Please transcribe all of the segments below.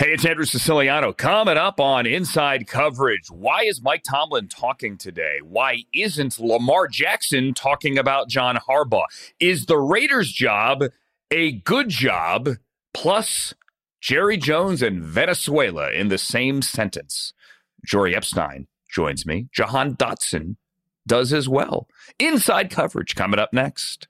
Hey, it's Andrew Siciliano. Coming up on Inside Coverage, why is Mike Tomlin talking today? Why isn't Lamar Jackson talking about John Harbaugh? Is the Raiders' job a good job? Plus, Jerry Jones and Venezuela in the same sentence. Jory Epstein joins me. Jahan Dotson does as well. Inside Coverage coming up next.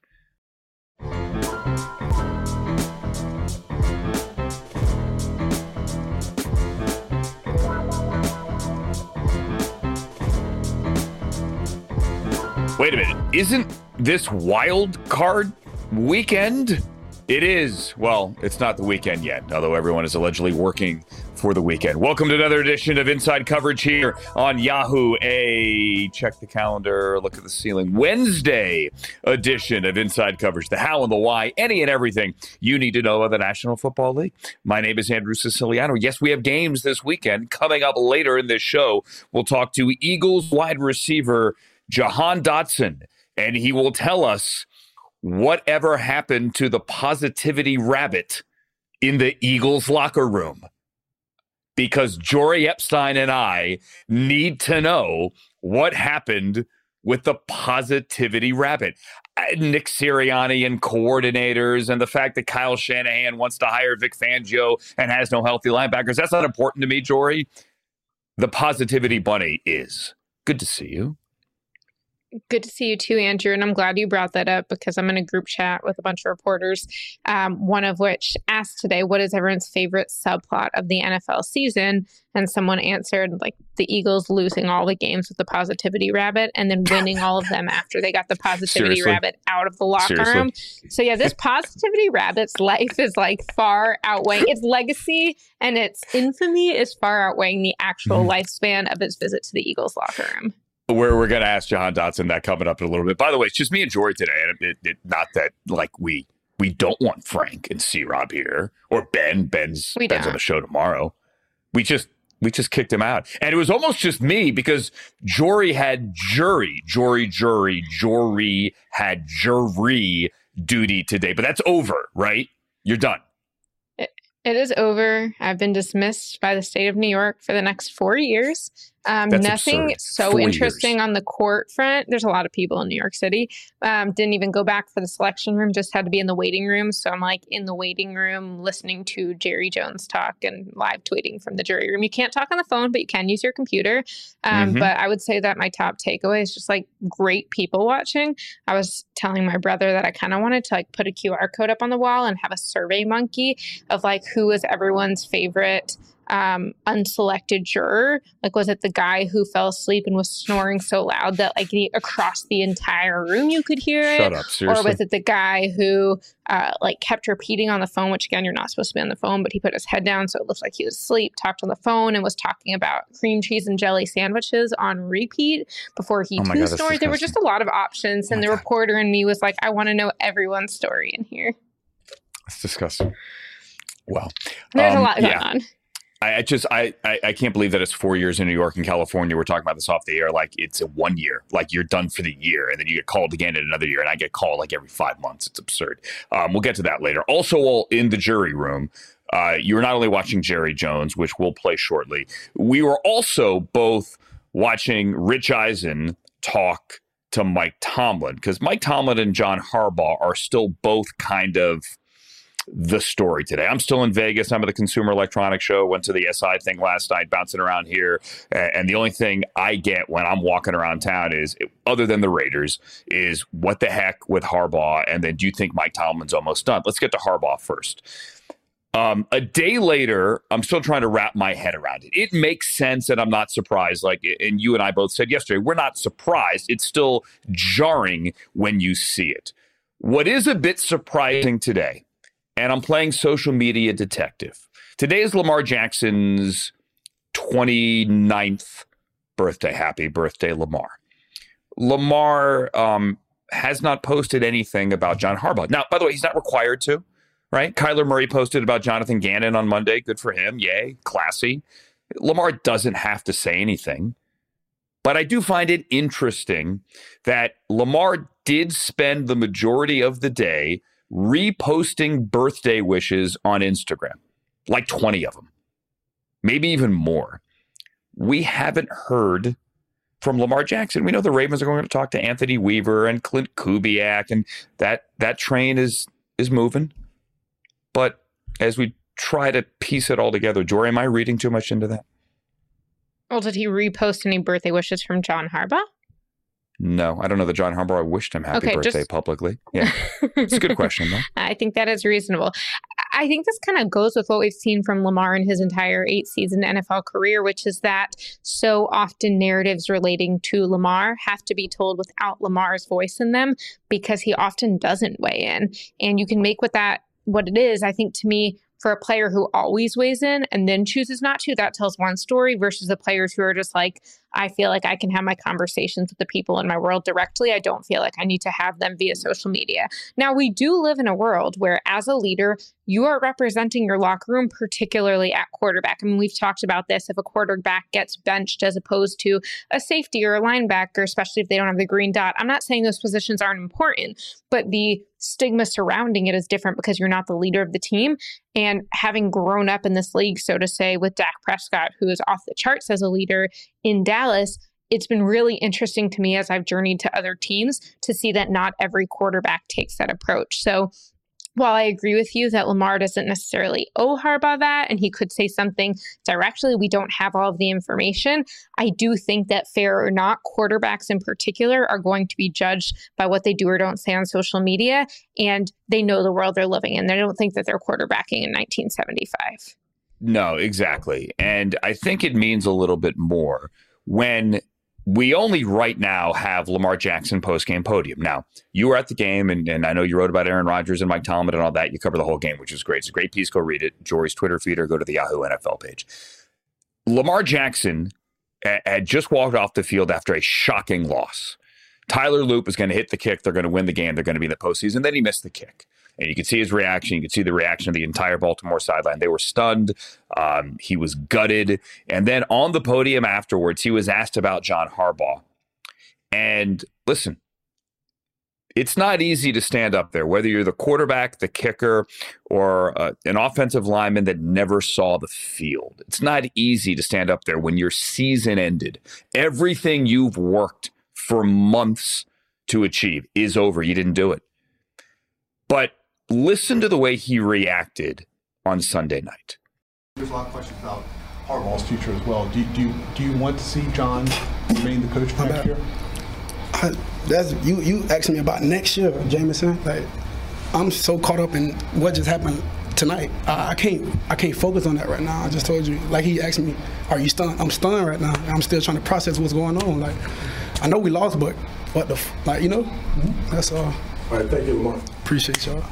Wait a minute. Isn't this wild card weekend? It is. Well, it's not the weekend yet, although everyone is allegedly working for the weekend. Welcome to another edition of Inside Coverage here on Yahoo. Check the calendar, look at the ceiling. Wednesday edition of Inside Coverage. The how and the why, any and everything you need to know about the National Football League. My name is Andrew Siciliano. Yes, we have games this weekend. Coming up later in this show, we'll talk to Eagles wide receiver Jahan Dotson, and he will tell us whatever happened to the positivity rabbit in the Eagles locker room. Because Jory Epstein and I need to know what happened with the positivity rabbit. Nick Sirianni and coordinators and the fact that Kyle Shanahan wants to hire Vic Fangio and has no healthy linebackers. That's not important to me, Jory. The positivity bunny is. Good to see you. Good to see you too, Andrew. And I'm glad you brought that up because I'm in a group chat with a bunch of reporters, one of which asked today, what is everyone's favorite subplot of the NFL season? And someone answered, like, the Eagles losing all the games with the positivity rabbit and then winning all of them after they got the positivity rabbit out of the locker room. So, yeah, this positivity rabbit's life is like far outweighing its legacy and its infamy is far outweighing the actual lifespan of its visit to the Eagles locker room. We're going to ask Jahan Dotson that coming up in a little bit. By the way, it's just me and Jory today. And not that like we don't want Frank and C-Rob here or Ben. Ben's on the show tomorrow. We just kicked him out. And it was almost just me because Jory had Jory had jury duty today. But that's over, right? You're done. It is over. I've been dismissed by the state of New York for the next 4 years. Nothing absurd. so 4 interesting years. On the court front. There's a lot of people in New York City. Didn't even go back for the selection room, just had to be in the waiting room. So I'm like in the waiting room listening to Jerry Jones talk and live tweeting from the jury room. You can't talk on the phone, but you can use your computer. But I would say that my top takeaway is just like great people watching. I was telling my brother that I kind of wanted to like put a QR code up on the wall and have a survey monkey of like who was everyone's favorite unselected juror. Like, was it the guy who fell asleep and was snoring so loud that like across the entire room you could hear it? Shut up, seriously. Or was it the guy who like kept repeating on the phone, which again, you're not supposed to be on the phone, but he put his head down so it looked like he was asleep, talked on the phone and was talking about cream cheese and jelly sandwiches on repeat before he too snored. There were just a lot of options. And the reporter in me was like, I want to know everyone's story in here. That's disgusting. Well, there's a lot going on. I can't believe that it's 4 years in New York and California. We're talking about this off the air. Like it's a 1 year, like you're done for the year. And then you get called again in another year. And I get called like every 5 months. It's absurd. We'll get to that later. Also in the jury room, you were not only watching Jerry Jones, which we'll play shortly. We were also both watching Rich Eisen talk to Mike Tomlin because Mike Tomlin and John Harbaugh are still both kind of the story today. I'm still in Vegas. I'm at the Consumer Electronics Show. Went to the SI thing last night, bouncing around here. And the only thing I get when I'm walking around town is, other than the Raiders, is what the heck with Harbaugh? And then do you think Mike Tomlin's almost done? Let's get to Harbaugh first. A day later, I'm still trying to wrap my head around it. It makes sense, and I'm not surprised. Like, and you and I both said yesterday, we're not surprised. It's still jarring when you see it. What is a bit surprising today, and I'm playing social media detective. Today is Lamar Jackson's 29th birthday. Happy birthday, Lamar. Lamar has not posted anything about John Harbaugh. Now, by the way, he's not required to, right? Kyler Murray posted about Jonathan Gannon on Monday. Good for him. Yay. Classy. Lamar doesn't have to say anything. But I do find it interesting that Lamar did spend the majority of the day reposting birthday wishes on Instagram, like 20 of them. maybe even more. We haven't heard from Lamar Jackson. We know the Ravens are going to talk to Anthony Weaver and Clint Kubiak, and that train is moving. But as we try to piece it all together, Jory, am I reading too much into that? Well, did he repost any birthday wishes from John Harbaugh? No, I don't know that John Harbaugh wished him happy birthday publicly. Yeah, it's a good question, though. I think that is reasonable. I think this kind of goes with what we've seen from Lamar in his entire 8-season NFL career, which is that so often narratives relating to Lamar have to be told without Lamar's voice in them because he often doesn't weigh in. And you can make with that what it is. I think to me, for a player who always weighs in and then chooses not to, that tells one story versus the players who are just like, I feel like I can have my conversations with the people in my world directly. I don't feel like I need to have them via social media. Now, we do live in a world where as a leader, you are representing your locker room, particularly at quarterback. I mean, we've talked about this. If a quarterback gets benched as opposed to a safety or a linebacker, especially if they don't have the green dot, I'm not saying those positions aren't important, but the stigma surrounding it is different because you're not the leader of the team. And having grown up in this league, so to say, with Dak Prescott, who is off the charts as a leader in Dallas, it's been really interesting to me as I've journeyed to other teams to see that not every quarterback takes that approach. So while I agree with you that Lamar doesn't necessarily owe Harbaugh that, and he could say something directly, we don't have all of the information, I do think that fair or not, quarterbacks in particular are going to be judged by what they do or don't say on social media, and they know the world they're living in. They don't think that they're quarterbacking in 1975. No, exactly. And I think it means a little bit more when we only right now have Lamar Jackson post-game podium. Now, you were at the game, and I know you wrote about Aaron Rodgers and Mike Tomlin and all that. You covered the whole game, which is great. It's a great piece. Go read it. Jory's Twitter feed or go to the Yahoo NFL page. Lamar Jackson had just walked off the field after a shocking loss. Tyler Loop was going to hit the kick. They're going to win the game. They're going to be in the postseason. Then he missed the kick. And you could see his reaction. You could see the reaction of the entire Baltimore sideline. They were stunned. He was gutted. And then on the podium afterwards, he was asked about John Harbaugh. And listen, it's not easy to stand up there, whether you're the quarterback, the kicker, or an offensive lineman that never saw the field. It's not easy to stand up there when your season ended. Everything you've worked for months to achieve is over. You didn't do it. But listen to the way he reacted on Sunday night. There's a lot of questions about Harbaugh's future as well. Do you want to see John remain the coach for next year? That's you asking me about next year, Jameson. Like, I'm so caught up in what just happened tonight. I can't focus on that right now. I just told you. Like, he asked me, "Are you stunned?" I'm stunned right now. I'm still trying to process what's going on. Like, I know we lost, but what the that's all. All right, thank you, Lamar. Appreciate y'all.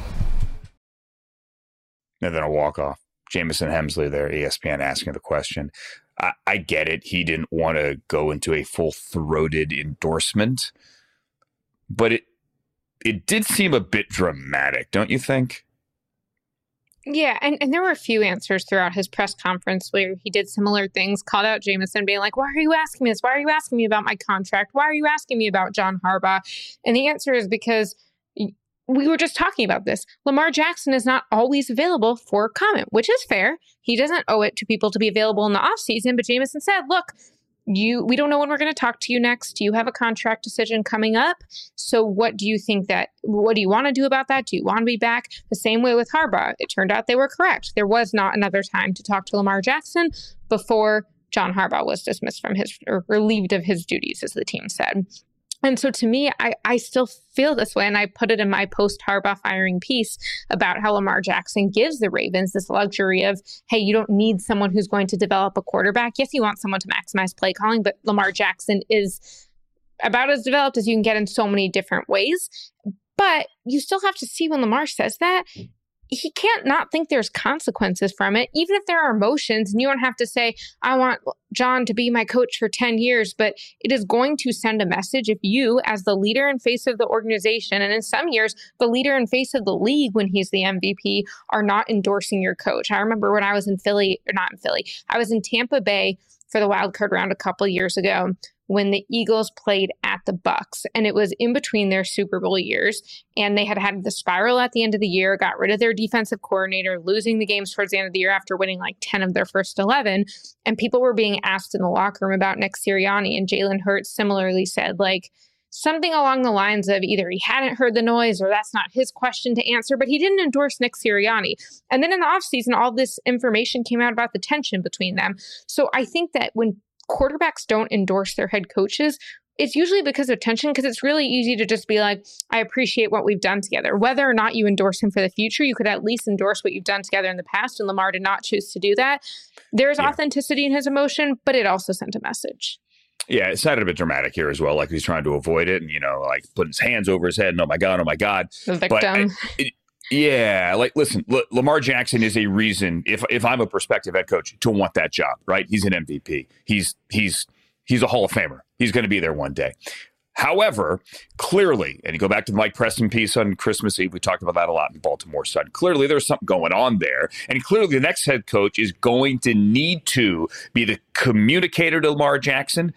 And then a walk-off. Jameson Hemsley there, ESPN, asking the question. I get it. He didn't want to go into a full-throated endorsement, but it did seem a bit dramatic, don't you think? Yeah, and there were a few answers throughout his press conference where he did similar things, called out Jameson, being like, why are you asking me this? Why are you asking me about my contract? Why are you asking me about John Harbaugh? And the answer is because we were just talking about this. Lamar Jackson is not always available for comment, which is fair. He doesn't owe it to people to be available in the offseason, but Jameson said, look, we don't know when we're going to talk to you next. You have a contract decision coming up. So what do you want to do about that? Do you want to be back? The same way with Harbaugh. It turned out they were correct. There was not another time to talk to Lamar Jackson before John Harbaugh was dismissed from or relieved of his duties, as the team said. And so to me, I still feel this way. And I put it in my post-Harbaugh firing piece about how Lamar Jackson gives the Ravens this luxury of, hey, you don't need someone who's going to develop a quarterback. Yes, you want someone to maximize play calling, but Lamar Jackson is about as developed as you can get in so many different ways. But you still have to see when Lamar says that, he can't not think there's consequences from it, even if there are emotions. And you don't have to say, I want John to be my coach for 10 years, but it is going to send a message if you, as the leader and face of the organization, and in some years, the leader and face of the league when he's the MVP, are not endorsing your coach. I remember when I was I was in Tampa Bay for the wild card round a couple years ago, when the Eagles played at the Bucs, and it was in between their Super Bowl years, and they had the spiral at the end of the year, got rid of their defensive coordinator, losing the games towards the end of the year after winning like 10 of their first 11, and people were being asked in the locker room about Nick Sirianni, and Jalen Hurts similarly said like something along the lines of either he hadn't heard the noise or that's not his question to answer, but he didn't endorse Nick Sirianni. And then in the offseason, all this information came out about the tension between them. So I think that when quarterbacks don't endorse their head coaches, it's usually because of tension, because it's really easy to just be like, I appreciate what we've done together. Whether or not you endorse him for the future, you could at least endorse what you've done together in the past, and Lamar did not choose to do that. There's authenticity in his emotion, but it also sent a message. Yeah, it sounded a bit dramatic here as well, like he's trying to avoid it and, like putting his hands over his head and oh my God. The victim. Like, listen, Lamar Jackson is a reason, if I'm a prospective head coach, to want that job, right? He's an MVP. He's a Hall of Famer. He's going to be there one day. However, clearly, and you go back to the Mike Preston piece on Christmas Eve, we talked about that a lot in Baltimore Sun. Clearly, there's something going on there. And clearly, the next head coach is going to need to be the communicator to Lamar Jackson,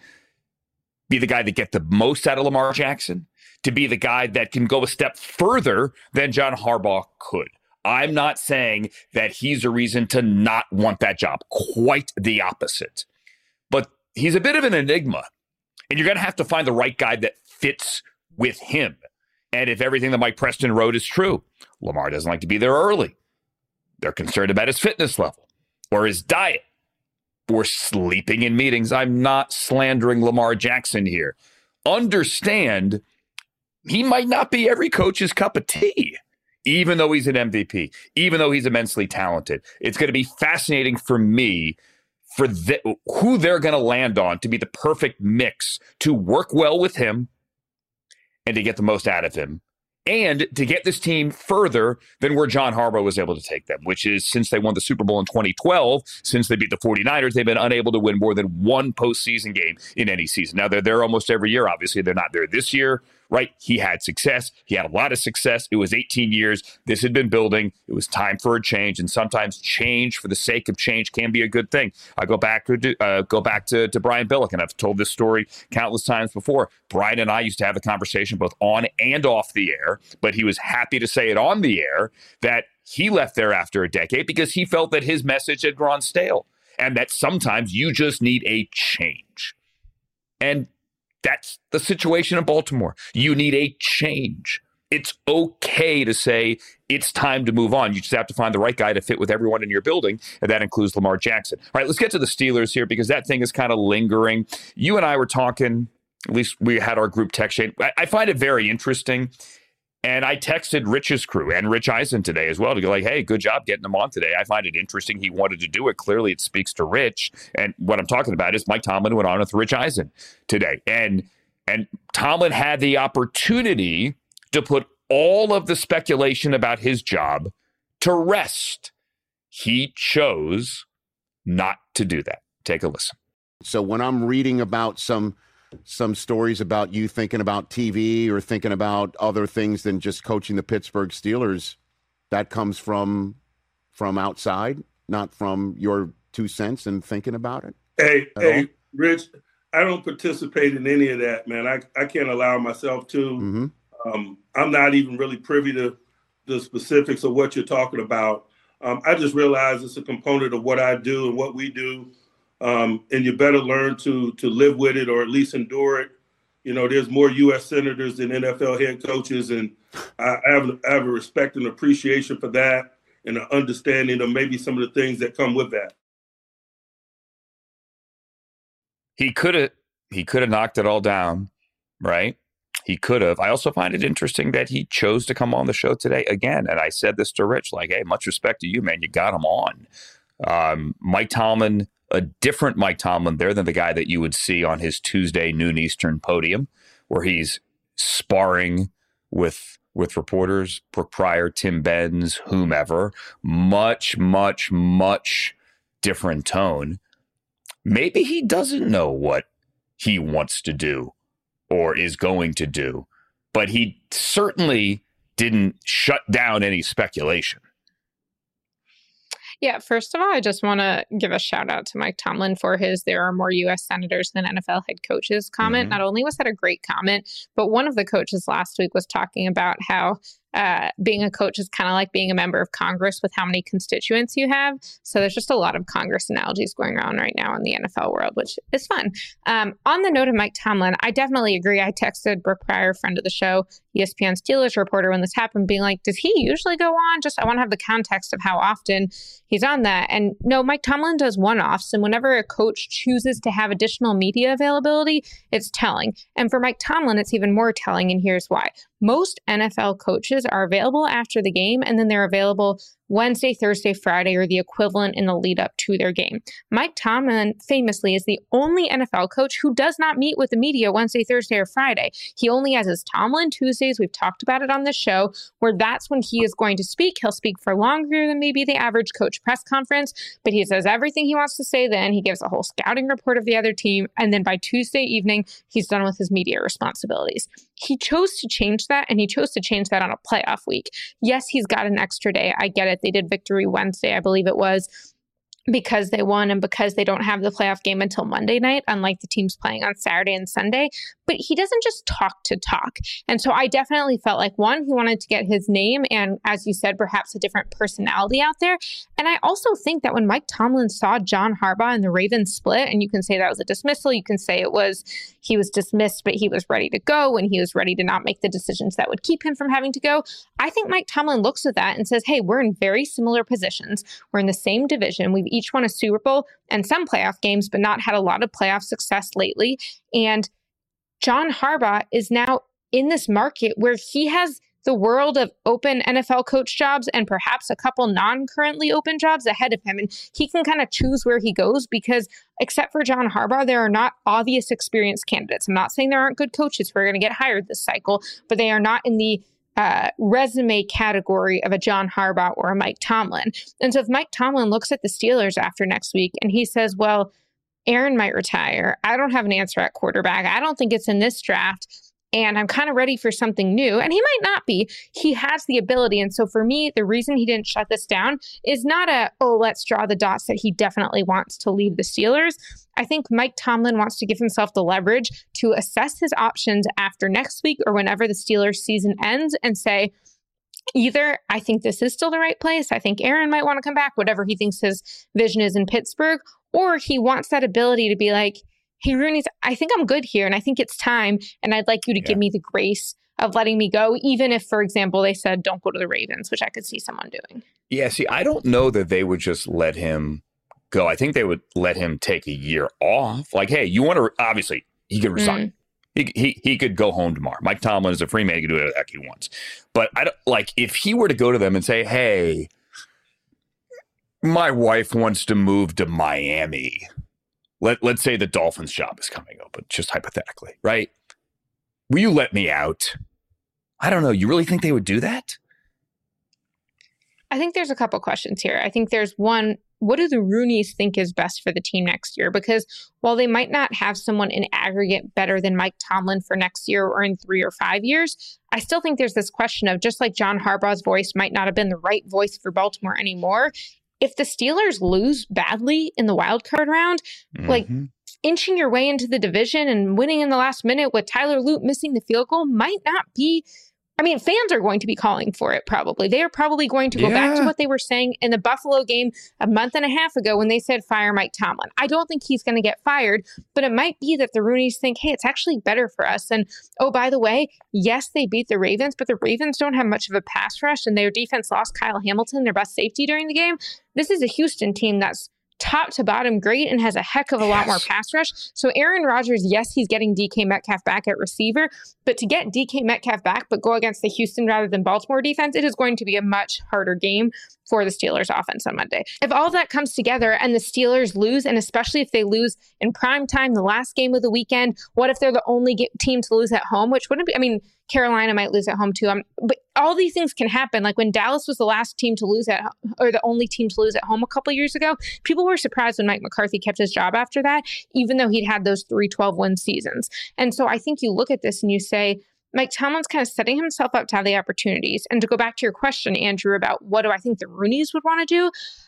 be the guy that get the most out of Lamar Jackson, to be the guy that can go a step further than John Harbaugh could. I'm not saying that he's a reason to not want that job. Quite the opposite. But he's a bit of an enigma. And you're going to have to find the right guy that fits with him. And if everything that Mike Preston wrote is true, Lamar doesn't like to be there early. They're concerned about his fitness level or his diet or sleeping in meetings. I'm not slandering Lamar Jackson here. Understand, he might not be every coach's cup of tea, even though he's an MVP, even though he's immensely talented. It's going to be fascinating for me for who they're going to land on to be the perfect mix to work well with him and to get the most out of him and to get this team further than where John Harbaugh was able to take them, which is since they won the Super Bowl in 2012, since they beat the 49ers, they've been unable to win more than one postseason game in any season. Now, they're there almost every year. Obviously, they're not there this year, right? He had success. He had a lot of success. It was 18 years. This had been building. It was time for a change, and sometimes change for the sake of change can be a good thing. I go back to Brian Billick, and I've told this story countless times before. Brian and I used to have a conversation both on and off the air, but he was happy to say it on the air that he left there after a decade because he felt that his message had grown stale and that sometimes you just need a change. And that's the situation in Baltimore. You need a change. It's okay to say it's time to move on. You just have to find the right guy to fit with everyone in your building, and that includes Lamar Jackson. All right, let's get to the Steelers here because that thing is kind of lingering. You and I were talking, at least we had our group text chain. I find it very interesting, and I texted Rich's crew and Rich Eisen today as well to go like, hey, good job getting him on today. I find it interesting he wanted to do it. Clearly, it speaks to Rich, and what I'm talking about is Mike Tomlin went on with Rich Eisen today, and Tomlin had the opportunity to put all of the speculation about his job to rest. He chose not to do that. Take a listen. So when I'm reading about some stories about you thinking about TV or thinking about other things than just coaching the Pittsburgh Steelers, that comes from outside, not from your 2 cents and thinking about it? Hey, Rich, I don't participate in any of that, man. I can't allow myself to. Mm-hmm. I'm not even really privy to the specifics of what you're talking about. I just realize it's a component of what I do and what we do. And you better learn to live with it or at least endure it. You know, there's more U.S. senators than NFL head coaches, and I have a respect and appreciation for that and an understanding of maybe some of the things that come with that. He could have knocked it all down, right? He could have. I also find it interesting that he chose to come on the show today again. And I said this to Rich, like, hey, much respect to you, man. You got him on. Mike Tomlin, a different Mike Tomlin there than the guy that you would see on his Tuesday noon Eastern podium, where he's sparring with reporters, Brooke Pryor, Tim Benz, whomever. Much, much, much different tone. Maybe he doesn't know what he wants to do or is going to do, but he certainly didn't shut down any speculation. Yeah, first of all, I just want to give a shout out to Mike Tomlin for his "there are more U.S. senators than NFL head coaches" comment. Not only was that a great comment, but one of the coaches last week was talking about how being a coach is kind of like being a member of Congress with how many constituents you have. So there's just a lot of Congress analogies going around right now in the NFL world, which is fun. On the note of Mike Tomlin, I definitely agree. I texted Brooke Pryor, friend of the show, ESPN Steelers reporter, when this happened, being like, does he usually go on? Just, I want to have the context of how often he's on that. And no, Mike Tomlin does one-offs. And whenever a coach chooses to have additional media availability, it's telling. And for Mike Tomlin, it's even more telling. And here's why. Most NFL coaches are available after the game, and then they're available Wednesday, Thursday, Friday, or the equivalent in the lead up to their game. Mike Tomlin famously is the only NFL coach who does not meet with the media Wednesday, Thursday, or Friday. He only has his Tomlin Tuesdays. We've talked about it on the show, where that's when he is going to speak. He'll speak for longer than maybe the average coach press conference, but he says everything he wants to say then. He gives a whole scouting report of the other team, and then by Tuesday evening, he's done with his media responsibilities. He chose to change that, and he chose to change that on a playoff week. Yes, he's got an extra day. I get it. They did Victory Wednesday, I believe it was, because they won and because they don't have the playoff game until Monday night, unlike the teams playing on Saturday and Sunday. But he doesn't just talk to talk. And so I definitely felt like, one, he wanted to get his name and, as you said, perhaps a different personality out there. And I also think that when Mike Tomlin saw John Harbaugh and the Ravens split, and you can say that was a dismissal, you can say it was he was dismissed, but he was ready to go and he was ready to not make the decisions that would keep him from having to go. I think Mike Tomlin looks at that and says, hey, we're in very similar positions. We're in the same division. We've each won a Super Bowl and some playoff games, but not had a lot of playoff success lately. And John Harbaugh is now in this market where he has the world of open NFL coach jobs and perhaps a couple non-currently open jobs ahead of him. And he can kind of choose where he goes because except for John Harbaugh, there are not obvious experienced candidates. I'm not saying there aren't good coaches who are going to get hired this cycle, but they are not in the resume category of a John Harbaugh or a Mike Tomlin. And so if Mike Tomlin looks at the Steelers after next week and he says, well, Aaron might retire. I don't have an answer at quarterback. I don't think it's in this draft. And I'm kind of ready for something new. And he might not be. He has the ability. And so for me, the reason he didn't shut this down is not let's draw the dots that he definitely wants to leave the Steelers. I think Mike Tomlin wants to give himself the leverage to assess his options after next week or whenever the Steelers season ends and say, either I think this is still the right place, I think Aaron might want to come back, whatever he thinks his vision is in Pittsburgh, or he wants that ability to be like, hey, Rooney, I think I'm good here and I think it's time and I'd like you to give me the grace of letting me go, even if, for example, they said don't go to the Ravens, which I could see someone doing. Yeah, see, I don't know that they would just let him go. I think they would let him take a year off. Like, hey, you want to, obviously, he could resign. He could go home tomorrow. Mike Tomlin is a free man. He can do whatever the heck he wants. But I don't, like, if he were to go to them and say, hey, my wife wants to move to Miami. Let's say the Dolphins job is coming open, just hypothetically, right? Will you let me out? I don't know. You really think they would do that? I think there's a couple questions here. I think there's one, what do the Rooneys think is best for the team next year? Because while they might not have someone in aggregate better than Mike Tomlin for next year or in 3 or 5 years, I still think there's this question of just like John Harbaugh's voice might not have been the right voice for Baltimore anymore. If the Steelers lose badly in the wild card round, like inching your way into the division and winning in the last minute with Tyler Loop missing the field goal might not be, I mean, fans are going to be calling for it probably. They are probably going to go back to what they were saying in the Buffalo game a month and a half ago when they said fire Mike Tomlin. I don't think he's going to get fired, but it might be that the Rooneys think, hey, it's actually better for us. And oh, by the way, yes, they beat the Ravens, but the Ravens don't have much of a pass rush and their defense lost Kyle Hamilton, their best safety during the game. This is a Houston team that's top to bottom great and has a heck of a lot more pass rush. So Aaron Rodgers, yes, he's getting DK Metcalf back at receiver, but to get DK Metcalf back but go against the Houston rather than Baltimore defense, it is going to be a much harder game for the Steelers offense on Monday. If all of that comes together and the Steelers lose, and especially if they lose in prime time, the last game of the weekend, what if they're the only team to lose at home, which wouldn't be, I mean, Carolina might lose at home too. But all these things can happen. Like when Dallas was the last team to lose or the only team to lose at home a couple years ago, people were surprised when Mike McCarthy kept his job after that, even though he'd had those 3 12-win seasons. And so I think you look at this and you say, Mike Tomlin's kind of setting himself up to have the opportunities. And to go back to your question, Andrew, about what do I think the Rooneys would want to do?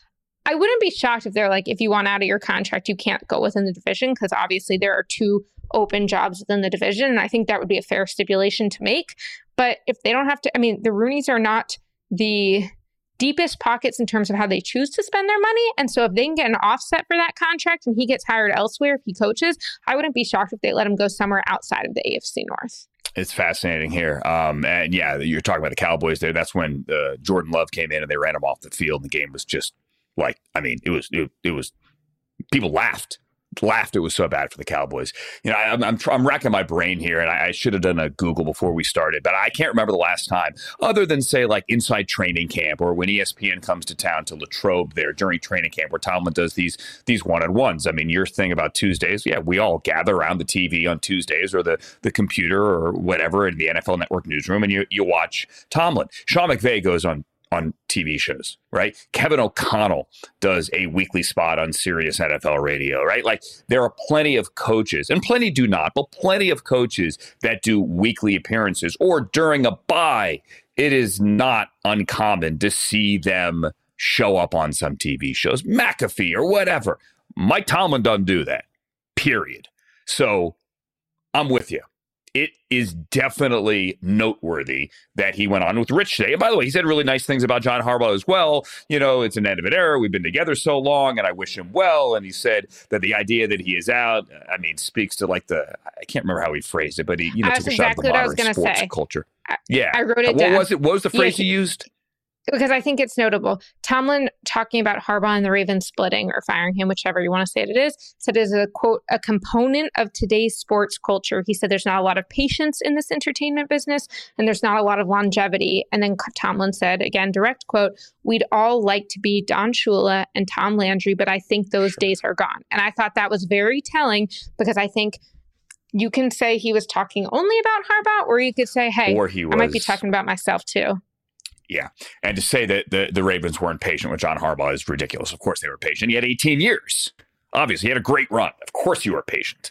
I wouldn't be shocked if they're like, if you want out of your contract, you can't go within the division, because obviously there are 2 open jobs within the division. And I think that would be a fair stipulation to make. But if they don't have to, I mean, the Rooneys are not the deepest pockets in terms of how they choose to spend their money. And so if they can get an offset for that contract and he gets hired elsewhere if he coaches, I wouldn't be shocked if they let him go somewhere outside of the AFC North. It's fascinating here. And yeah, you're talking about the Cowboys there. That's when Jordan Love came in and they ran him off the field. The game was just like, I mean, it was people laughed. It was so bad for the Cowboys. You know, I'm racking my brain here, and I should have done a Google before we started, but I can't remember the last time, other than say like inside training camp or when ESPN comes to town to Latrobe there during training camp, where Tomlin does these one-on-ones. I mean, your thing about Tuesdays, yeah, we all gather around the TV on Tuesdays or the computer or whatever in the NFL Network newsroom, and you watch Tomlin. Sean McVay goes on TV shows, right? Kevin O'Connell does a weekly spot on Sirius NFL radio, right? Like, there are plenty of coaches, and plenty do not, but plenty of coaches that do weekly appearances or during a bye. It is not uncommon to see them show up on some TV shows, McAfee or whatever. Mike Tomlin doesn't do that, period. So I'm with you. It is definitely noteworthy that he went on with Rich today. And by the way, he said really nice things about John Harbaugh as well. You know, it's an end of an era. We've been together so long, and I wish him well. And he said that the idea that he is out, I mean, speaks to like I can't remember how he phrased it, but he took a shot at the modern sports culture. Yeah. I wrote it down. What was the phrase he used? Because I think it's notable. Tomlin, talking about Harbaugh and the Ravens splitting or firing him, whichever you want to say it is, said it is a, quote, a component of today's sports culture. He said there's not a lot of patience in this entertainment business and there's not a lot of longevity. And then Tomlin said, again, direct quote, we'd all like to be Don Shula and Tom Landry, but I think those days are gone. And I thought that was very telling, because I think you can say he was talking only about Harbaugh, or you could say, hey, I might be talking about myself too. Yeah. And to say that the Ravens weren't patient with John Harbaugh is ridiculous. Of course they were patient. He had 18 years. Obviously, he had a great run. Of course you were patient.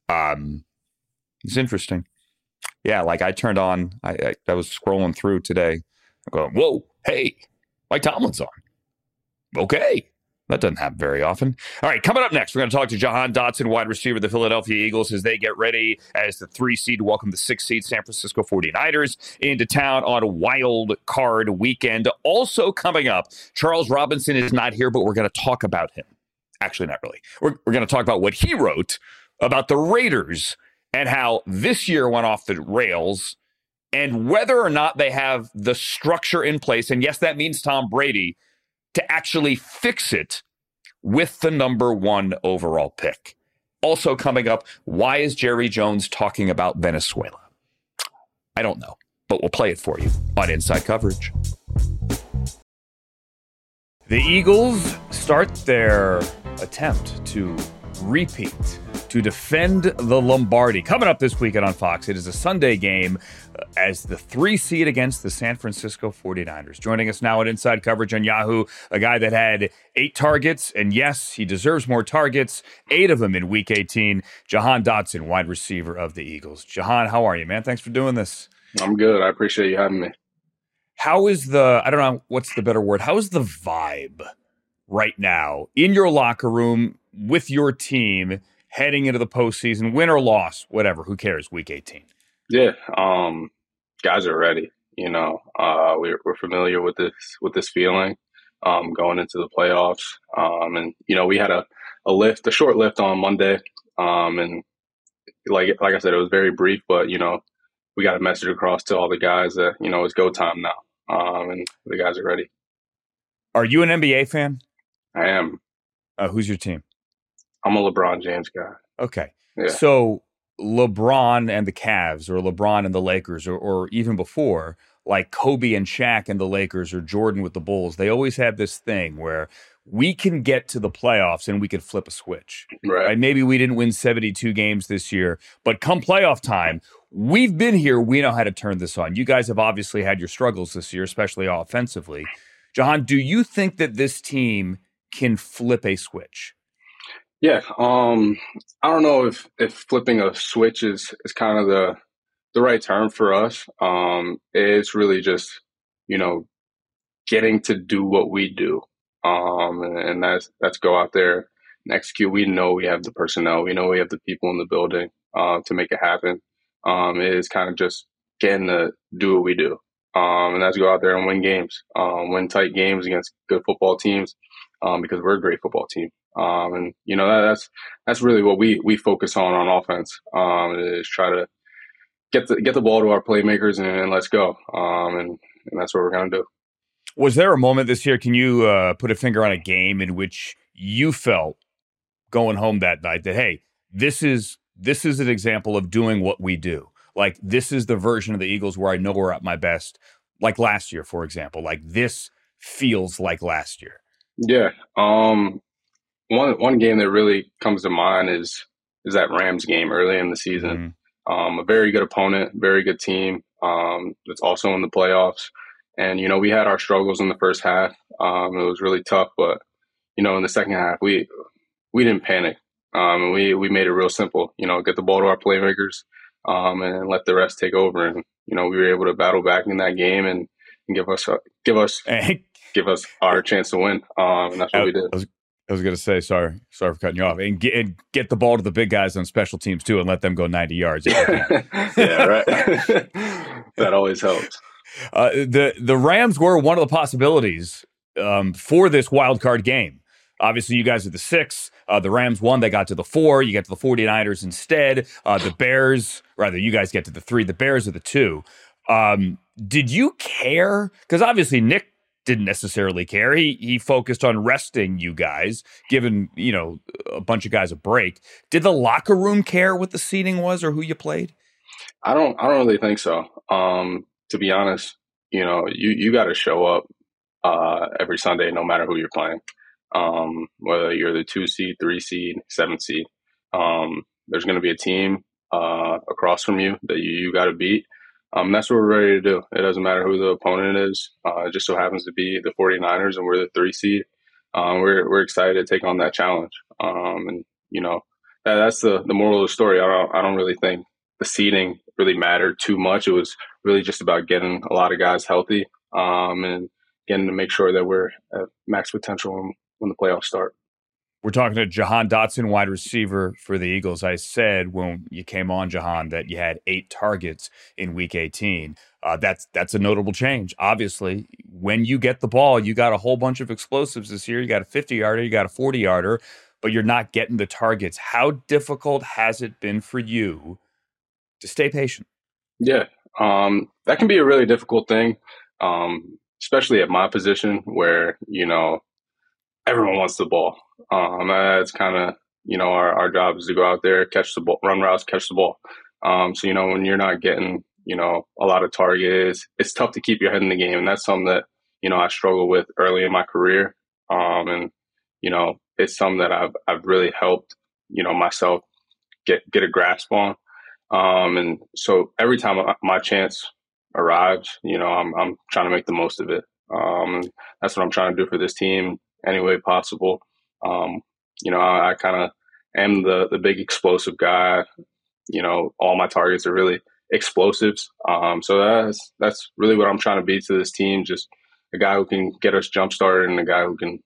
It's interesting. Yeah, like I turned on, I was scrolling through today. I go, whoa, hey, Mike Tomlin's on. Okay. That doesn't happen very often. All right, coming up next, we're going to talk to Jahan Dotson, wide receiver of the Philadelphia Eagles, as they get ready as the 3 seed to welcome the 6 seed San Francisco 49ers into town on a wild card weekend. Also coming up, Charles Robinson is not here, but we're going to talk about him. Actually, not really. We're going to talk about what he wrote about the Raiders and how this year went off the rails and whether or not they have the structure in place. And yes, that means Tom Brady, to actually fix it with the number 1 overall pick. Also coming up, why is Jerry Jones talking about Venezuela? I don't know, but we'll play it for you on Inside Coverage. The Eagles start their attempt to repeat, to defend the Lombardi. Coming up this weekend on Fox, it is a Sunday game as the 3 seed against the San Francisco 49ers. Joining us now at Inside Coverage on Yahoo, a guy that had 8 targets, and yes, he deserves more targets, 8 of them in Week 18, Jahan Dotson, wide receiver of the Eagles. Jahan, how are you, man? Thanks for doing this. I'm good. I appreciate you having me. How is I don't know what's the better word, how is the vibe right now in your locker room with your team heading into the postseason, win or loss, whatever, who cares, Week 18? Yeah, guys are ready. You know, we're familiar with this feeling going into the playoffs. And you know, we had a short lift on Monday, and like I said, it was very brief, but you know, we got a message across to all the guys that you know it's go time now, and the guys are ready. Are you an NBA fan? I am. Who's your team? I'm a LeBron James guy. Okay, yeah. So LeBron and the Cavs, or LeBron and the Lakers, or even before, like Kobe and Shaq and the Lakers, or Jordan with the Bulls, they always have this thing where we can get to the playoffs and we can flip a switch. Right? Maybe we didn't win 72 games this year, but come playoff time, we've been here. We know how to turn this on. You guys have obviously had your struggles this year, especially offensively. Jahan, do you think that this team can flip a switch? Yeah, I don't know if flipping a switch is kind of the right term for us. It's really just, you know, getting to do what we do. And that's go out there and execute. We know we have the personnel. We know we have the people in the building to make it happen. It is kind of just getting to do what we do. And that's go out there and win games, win tight games against good football teams, because we're a great football team. And that's really what we focus on offense. Is try to get the ball to our playmakers and let's go. And that's what we're gonna do. Was there a moment this year? Can you put a finger on a game in which you felt going home that night that, hey, this is an example of doing what we do? Like, this is the version of the Eagles where I know we're at my best. Like last year, for example. Like, this feels like last year. Yeah. One game that really comes to mind is that Rams game early in the season. A very good opponent, very good team. That's also in the playoffs. And, we had our struggles in the first half. It was really tough, but, in the second half, we didn't panic. We made it real simple, get the ball to our playmakers, and let the rest take over. And, we were able to battle back in that game and give us our chance to win. And that's what we did. I was going to say, sorry for cutting you off, and get the ball to the big guys on special teams too, and let them go 90 yards. Yeah, right. That always helps. The Rams were one of the possibilities for this wild card game. Obviously, you guys are the 6. The Rams won. They got to the 4. You get to the 49ers instead. The Bears, rather, you guys get to the 3. The Bears are the 2. Did you care? Because obviously Nick didn't necessarily care. He focused on resting you guys, giving a bunch of guys a break. Did the locker room care what the seating was or who you played? I don't really think so. To be honest, you got to show up every Sunday, no matter who you're playing. Whether you're the 2 seed, 3 seed, 7 seed, there's going to be a team across from you that you got to beat. That's what we're ready to do. It doesn't matter who the opponent is. It just so happens to be the 49ers, and we're the 3 seed. We're excited to take on that challenge. And that's the moral of the story. I don't really think the seeding really mattered too much. It was really just about getting a lot of guys healthy, and getting to make sure that we're at max potential when the playoffs start. We're talking to Jahan Dotson, wide receiver for the Eagles. I said when you came on, Jahan, that you had 8 targets in Week 18. That's a notable change. Obviously, when you get the ball, you got a whole bunch of explosives this year. You got a 50-yarder, you got a 40-yarder, but you're not getting the targets. How difficult has it been for you to stay patient? Yeah, that can be a really difficult thing, especially at my position where, everyone wants the ball. That's kind of, our job is to go out there, catch the ball, run routes, catch the ball. So, when you're not getting, a lot of targets, it's tough to keep your head in the game. And that's something that, I struggled with early in my career. And, it's something that I've really helped, myself get a grasp on. And so every time my chance arrives, I'm trying to make the most of it. And that's what I'm trying to do for this team any way possible. I kind of am the big explosive guy. All my targets are really explosives. So that's really what I'm trying to be to this team. Just a guy who can get us jump started and a guy who can,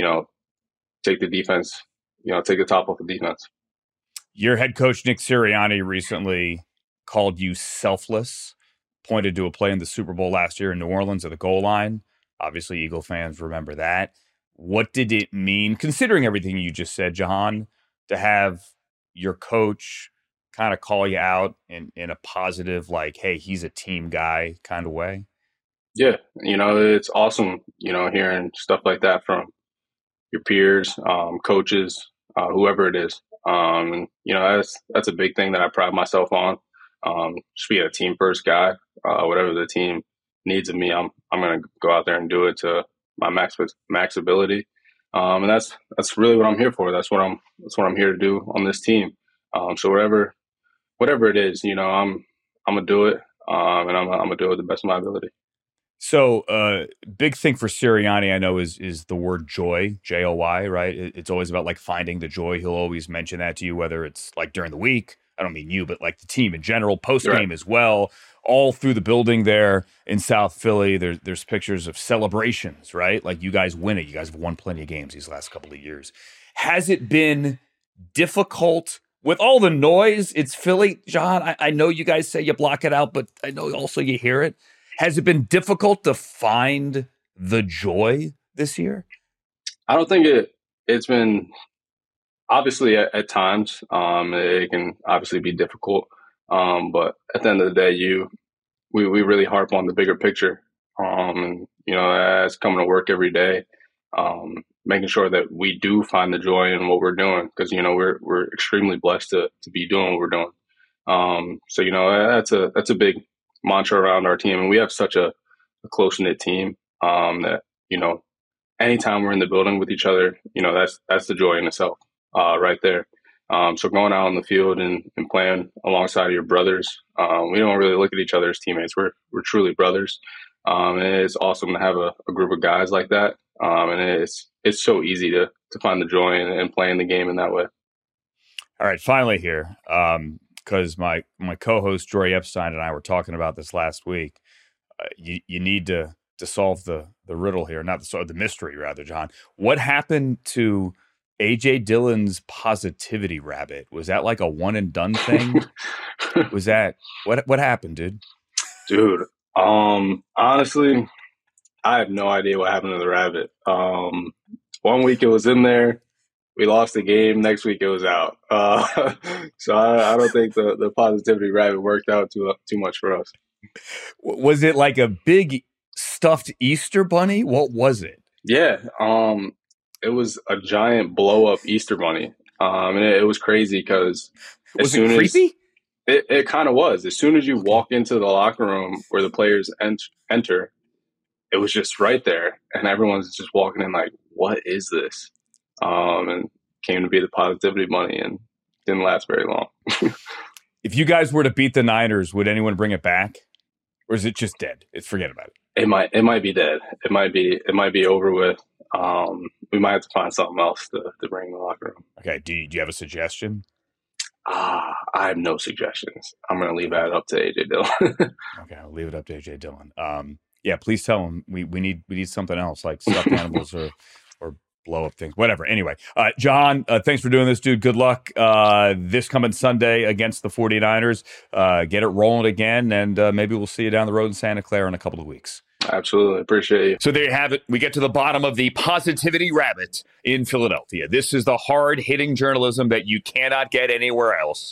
take the defense, take the top off the defense. Your head coach, Nick Sirianni, recently called you selfless, pointed to a play in the Super Bowl last year in New Orleans at the goal line. Obviously, Eagle fans remember that. What did it mean, considering everything you just said, Jahan, to have your coach kind of call you out in a positive, like, hey, he's a team guy kind of way? Yeah, it's awesome, hearing stuff like that from your peers, coaches, whoever it is. That's a big thing that I pride myself on. Just being a team first guy. Whatever the team needs of me, I'm going to go out there and do it to my max ability. And that's really what I'm here for. That's what I'm here to do on this team. So whatever it is, I'm gonna do it. And I'm gonna do it to the best of my ability. So, big thing for Sirianni, I know, is the word joy, Joy, right? It's always about like finding the joy. He'll always mention that to you, whether it's like during the week, I don't mean you, but like the team in general, post-game as well, all through the building there in South Philly. There's pictures of celebrations, right? Like you guys win it. You guys have won plenty of games these last couple of years. Has it been difficult with all the noise? It's Philly, John. I know you guys say you block it out, but I know also you hear it. Has it been difficult to find the joy this year? I don't think it's been, obviously at times, it can obviously be difficult. But at the end of the day, we really harp on the bigger picture. And, as coming to work every day, making sure that we do find the joy in what we're doing. Because, we're extremely blessed to be doing what we're doing. So, that's a big mantra around our team. And we have such a close-knit team that, anytime we're in the building with each other, that's the joy in itself right there. So going out on the field and playing alongside your brothers, we don't really look at each other as teammates. We're truly brothers. And it's awesome to have a group of guys like that. And it's so easy to find the joy in playing the game in that way. All right, finally here, because my co-host Jory Epstein and I were talking about this last week. You need to solve the riddle here, not the mystery, rather, John. What happened to AJ Dillon's positivity rabbit? Was that like a one and done thing? Was that what happened, dude? Dude, honestly, I have no idea what happened to the rabbit. 1 week it was in there. We lost the game. Next week it was out. So I don't think the positivity rabbit worked out too much for us. Was it like a big stuffed Easter bunny? What was it? Yeah. It was a giant blow up Easter bunny. And it was crazy because was it creepy? It kind of was. As soon as you walk into the locker room where the players enter, it was just right there. And everyone's just walking in like, what is this? And came to be the positivity bunny and didn't last very long. If you guys were to beat the Niners, would anyone bring it back? Or is it just dead? Forget about it. It might be dead. It might be over with. We might have to find something else to bring in the locker room. Okay. Do you have a suggestion? I have no suggestions. I'm going to leave that up to AJ Dillon. Okay, I'll leave it up to AJ Dillon. Yeah, please tell him we need something else like stuffed animals or blow up things, whatever. Anyway, John, thanks for doing this, dude. Good luck this coming Sunday against the 49ers. Get it rolling again, and maybe we'll see you down the road in Santa Clara in a couple of weeks. Absolutely. Appreciate you. So there you have it. We get to the bottom of the positivity rabbit in Philadelphia. This is the hard-hitting journalism that you cannot get anywhere else.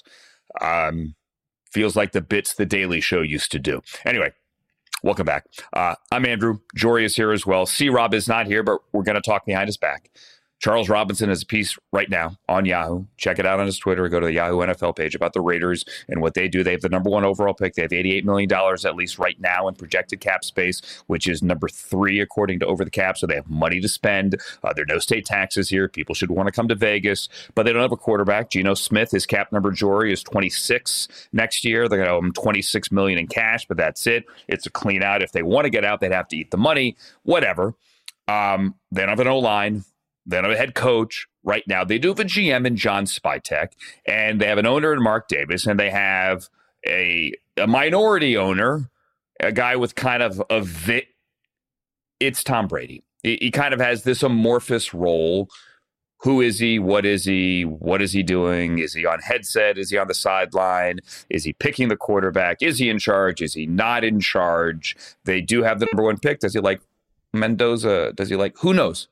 Feels like the bits the Daily Show used to do. Anyway, welcome back. I'm Andrew. Jory is here as well. C-Rob is not here, but we're going to talk behind his back. Charles Robinson has a piece right now on Yahoo. Check it out on his Twitter. Go to the Yahoo NFL page about the Raiders and what they do. They have the number one overall pick. They have $88 million at least right now in projected cap space, which is number 3 according to Over the Cap. So they have money to spend. There are no state taxes here. People should want to come to Vegas, but they don't have a quarterback. Geno Smith, his cap number, Jory, is 26 next year. They're going to owe him $26 million in cash, but that's it. It's a clean out. If they want to get out, they'd have to eat the money. Whatever. They don't have an O-line. They don't have a head coach right now. They do have a GM in John Spytek, and they have an owner in Mark Davis, and they have a minority owner, a guy with kind of it's Tom Brady. He kind of has this amorphous role. Who is he? What is he? What is he doing? Is he on headset? Is he on the sideline? Is he picking the quarterback? Is he in charge? Is he not in charge? They do have the number 1 pick. Does he like Mendoza? Does he like, who knows?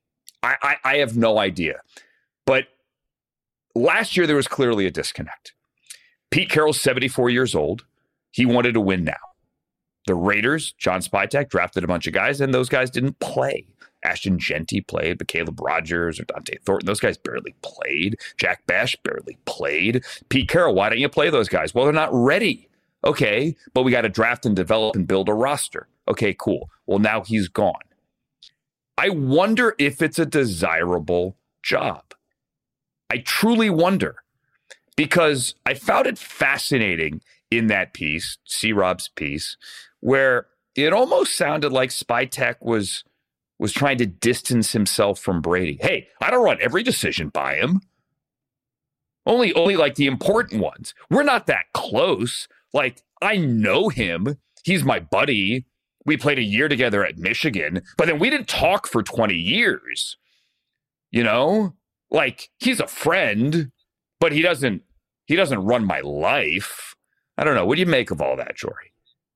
I have no idea. But last year, there was clearly a disconnect. Pete Carroll's 74 years old. He wanted to win now. The Raiders, John Spytek, drafted a bunch of guys, and those guys didn't play. Ashton Genty played, but Caleb Rogers or Dante Thornton, those guys barely played. Jack Bash barely played. Pete Carroll, why don't you play those guys? Well, they're not ready. Okay, but we got to draft and develop and build a roster. Okay, cool. Well, now he's gone. I wonder if it's a desirable job. I truly wonder, because I found it fascinating in that piece, C-Rob's piece, where it almost sounded like Spytek was trying to distance himself from Brady. Hey, I don't run every decision by him. Only like the important ones. We're not that close. Like, I know him. He's my buddy. We played a year together at Michigan, but then we didn't talk for 20 years. You know? Like, he's a friend, but he doesn't run my life. I don't know. What do you make of all that, Jory?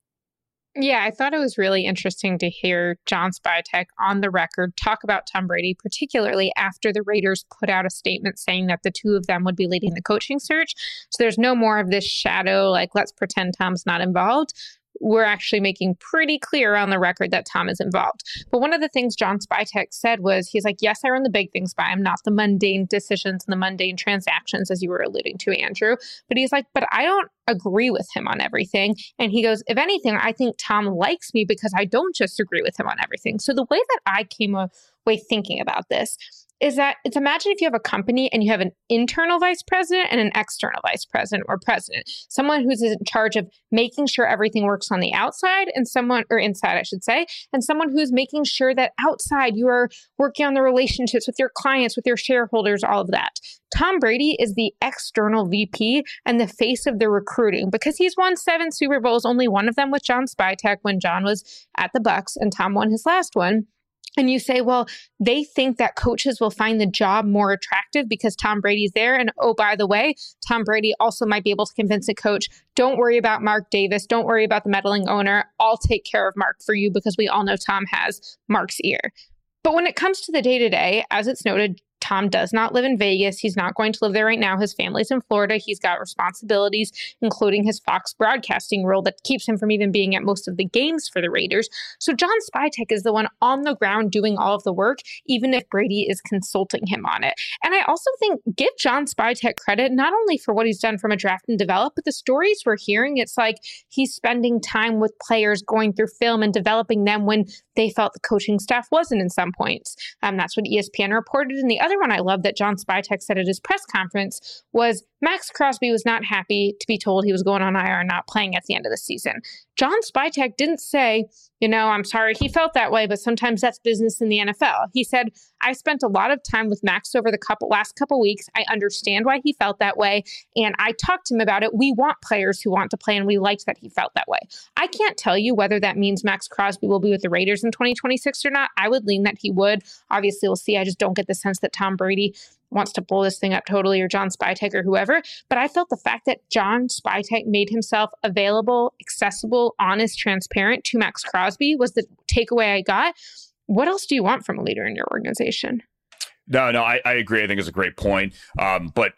Yeah, I thought it was really interesting to hear John Spytek on the record talk about Tom Brady, particularly after the Raiders put out a statement saying that the two of them would be leading the coaching search. So there's no more of this shadow, like, let's pretend Tom's not involved. We're actually making pretty clear on the record that Tom is involved. But one of the things John Spytek said was, he's like, yes, I run the big things by him, not the mundane decisions and the mundane transactions, as you were alluding to, Andrew. But he's like, but I don't agree with him on everything. And he goes, if anything, I think Tom likes me because I don't just agree with him on everything. So the way that I came away thinking about this is that it's, imagine if you have a company and you have an internal vice president and an external vice president or president, someone who's in charge of making sure everything works on the outside and someone, or inside, I should say, and someone who's making sure that outside you are working on the relationships with your clients, with your shareholders, all of that. Tom Brady is the external VP and the face of the recruiting because he's won 7 Super Bowls, only one of them with John Spytek when John was at the Bucs and Tom won his last one. And you say, well, they think that coaches will find the job more attractive because Tom Brady's there. And oh, by the way, Tom Brady also might be able to convince a coach, don't worry about Mark Davis. Don't worry about the meddling owner. I'll take care of Mark for you because we all know Tom has Mark's ear. But when it comes to the day-to-day, as it's noted, Tom does not live in Vegas. He's not going to live there right now. His family's in Florida. He's got responsibilities, including his Fox broadcasting role that keeps him from even being at most of the games for the Raiders. So John Spytek is the one on the ground doing all of the work, even if Brady is consulting him on it. And I also think, give John Spytek credit, not only for what he's done from a draft and develop, but the stories we're hearing, it's like he's spending time with players, going through film and developing them when they felt the coaching staff wasn't in some points. That's what ESPN reported. And the other one I love that John Spytek said at his press conference was Max Crosby was not happy to be told he was going on IR and not playing at the end of the season. John Spytek didn't say, I'm sorry he felt that way, but sometimes that's business in the NFL. He said, I spent a lot of time with Max over the last couple weeks. I understand why he felt that way. And I talked to him about it. We want players who want to play, and we liked that he felt that way. I can't tell you whether that means Max Crosby will be with the Raiders in 2026 or not. I would lean that he would. Obviously, we'll see. I just don't get the sense that Tom Brady wants to blow this thing up totally, or John Spytek or whoever. But I felt the fact that John Spytek made himself available, accessible, honest, transparent to Max Crosby was the takeaway I got. What else do you want from a leader in your organization? No, I agree. I think it's a great point. But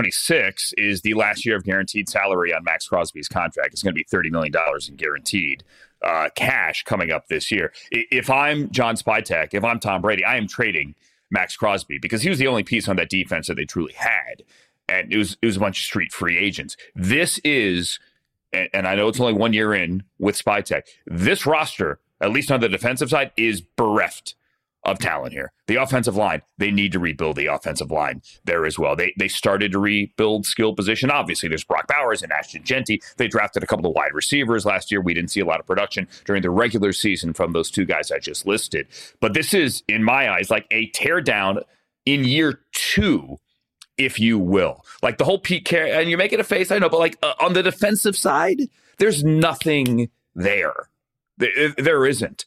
2026 is the last year of guaranteed salary on Max Crosby's contract. It's going to be $30 million in guaranteed cash coming up this year. If I'm John Spytek, if I'm Tom Brady, I am trading Max Crosby because he was the only piece on that defense that they truly had. And it was a bunch of street free agents. This is, and I know it's only 1 year in with Spytek, this roster, at least on the defensive side, is bereft of talent here. The offensive line, they need to rebuild the offensive line there as well. They started to rebuild skill position. Obviously, there's Brock Bowers and Ashton Genty. They drafted a couple of wide receivers last year. We didn't see a lot of production during the regular season from those two guys I just listed. But this is, in my eyes, like a teardown in year 2, if you will. Like the whole Pete Carroll, and you're making a face, I know, but like on the defensive side, there's nothing there. There isn't.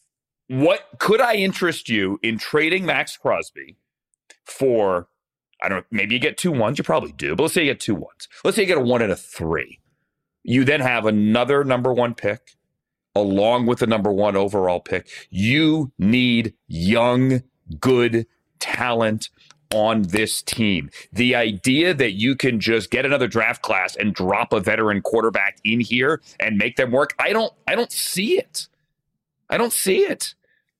What could I interest you in trading Max Crosby for? I don't know, maybe you get 2 1s. You probably do, but let's say you get 2 1s. Let's say you get a 1 and a 3. You then have another number 1 pick along with the number 1 overall pick. You need young, good talent on this team. The idea that you can just get another draft class and drop a veteran quarterback in here and make them work, I don't see it. I don't see it.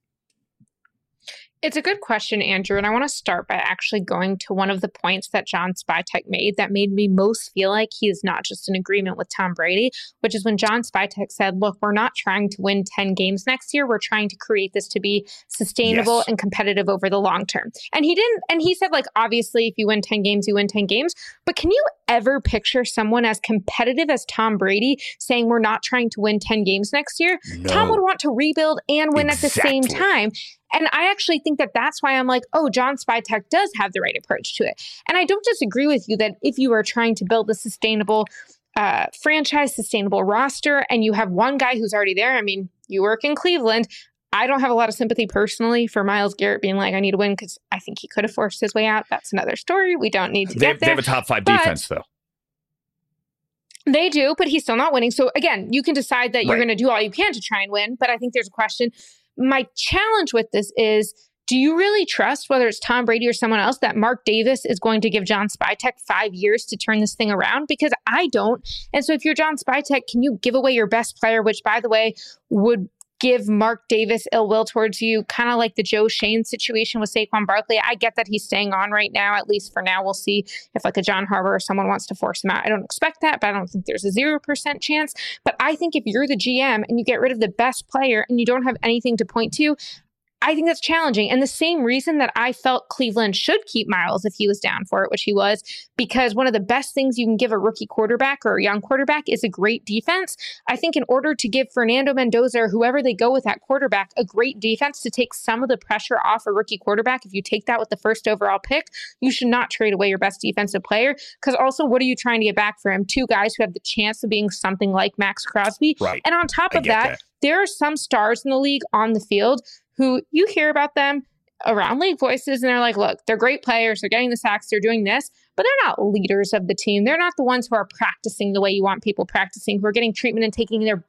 It's a good question, Andrew, and I want to start by actually going to one of the points that John Spytek made that made me most feel like he is not just in agreement with Tom Brady, which is when John Spytek said, look, we're not trying to win 10 games next year. We're trying to create this to be sustainable and competitive over the long term. And he said, like, obviously, if you win 10 games, you win 10 games. But can you ever picture someone as competitive as Tom Brady saying we're not trying to win 10 games next year? No. Tom would want to rebuild and win at the same time. And I actually think that that's why I'm like, oh, John Spytek does have the right approach to it. And I don't disagree with you that if you are trying to build a sustainable franchise, sustainable roster, and you have one guy who's already there. I mean, you work in Cleveland. I don't have a lot of sympathy personally for Myles Garrett being like, I need to win, because I think he could have forced his way out. That's another story. We don't need to get there. They have a top 5 defense, though. They do, but he's still not winning. So again, you can decide that you're going to do all you can to try and win. But I think there's a question. My challenge with this is, do you really trust, whether it's Tom Brady or someone else, that Mark Davis is going to give John Spytek 5 years to turn this thing around? Because I don't. And so if you're John Spytek, can you give away your best player, which, by the way, would give Mark Davis ill will towards you, kind of like the Joe Shane situation with Saquon Barkley? I get that he's staying on right now, at least for now. We'll see if like a John Harbaugh or someone wants to force him out. I don't expect that, but I don't think there's a 0% chance. But I think if you're the GM and you get rid of the best player and you don't have anything to point to, I think that's challenging. And the same reason that I felt Cleveland should keep Myles if he was down for it, which he was, because one of the best things you can give a rookie quarterback or a young quarterback is a great defense. I think in order to give Fernando Mendoza or whoever they go with that quarterback a great defense to take some of the pressure off a rookie quarterback, if you take that with the first overall pick, you should not trade away your best defensive player. Because also, what are you trying to get back for him? 2 guys who have the chance of being something like Max Crosby. Right. And on top of that, there are some stars in the league on the field who you hear about them around League Voices, and they're like, look, they're great players, they're getting the sacks, they're doing this, but they're not leaders of the team. They're not the ones who are practicing the way you want people practicing, who are getting treatment and taking care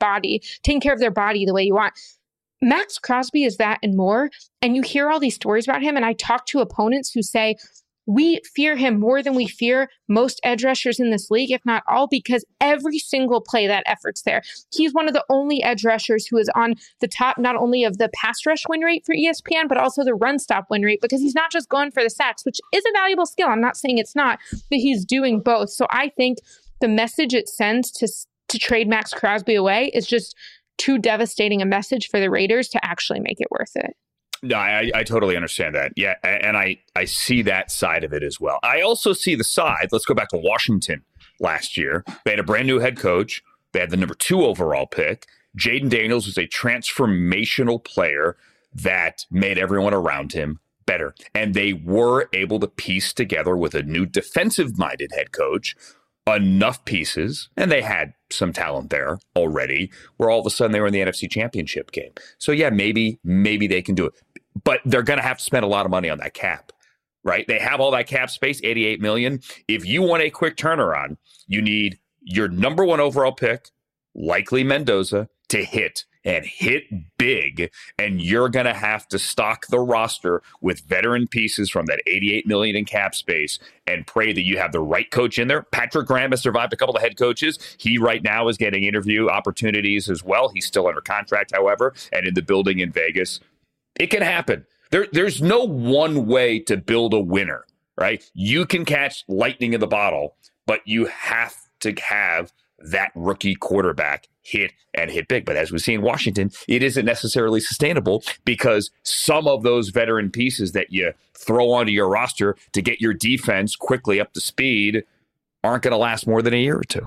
of their body the way you want. Max Crosby is that and more. And you hear all these stories about him, and I talk to opponents who say, we fear him more than we fear most edge rushers in this league, if not all, because every single play, that effort's there. He's one of the only edge rushers who is on the top, not only of the pass rush win rate for ESPN, but also the run stop win rate, because he's not just going for the sacks, which is a valuable skill. I'm not saying it's not, but he's doing both. So I think the message it sends to trade Max Crosby away is just too devastating a message for the Raiders to actually make it worth it. No, I totally understand that. Yeah, and I see that side of it as well. I also see the side. Let's go back to Washington last year. They had a brand new head coach. They had the number 2 overall pick. Jaden Daniels was a transformational player that made everyone around him better. And they were able to piece together with a new defensive-minded head coach enough pieces, and they had some talent there already, where all of a sudden they were in the NFC Championship game. So yeah, maybe they can do it. But they're going to have to spend a lot of money on that cap, right? They have all that cap space, $88 million. If you want a quick turnaround, you need your number 1 overall pick, likely Mendoza, to hit and hit big. And you're going to have to stock the roster with veteran pieces from that $88 million in cap space and pray that you have the right coach in there. Patrick Graham has survived a couple of head coaches. He right now is getting interview opportunities as well. He's still under contract, however, and in the building in Vegas. It can happen. There's no one way to build a winner, right? You can catch lightning in the bottle, but you have to have that rookie quarterback hit and hit big. But as we see in Washington, it isn't necessarily sustainable, because some of those veteran pieces that you throw onto your roster to get your defense quickly up to speed aren't going to last more than a year or two.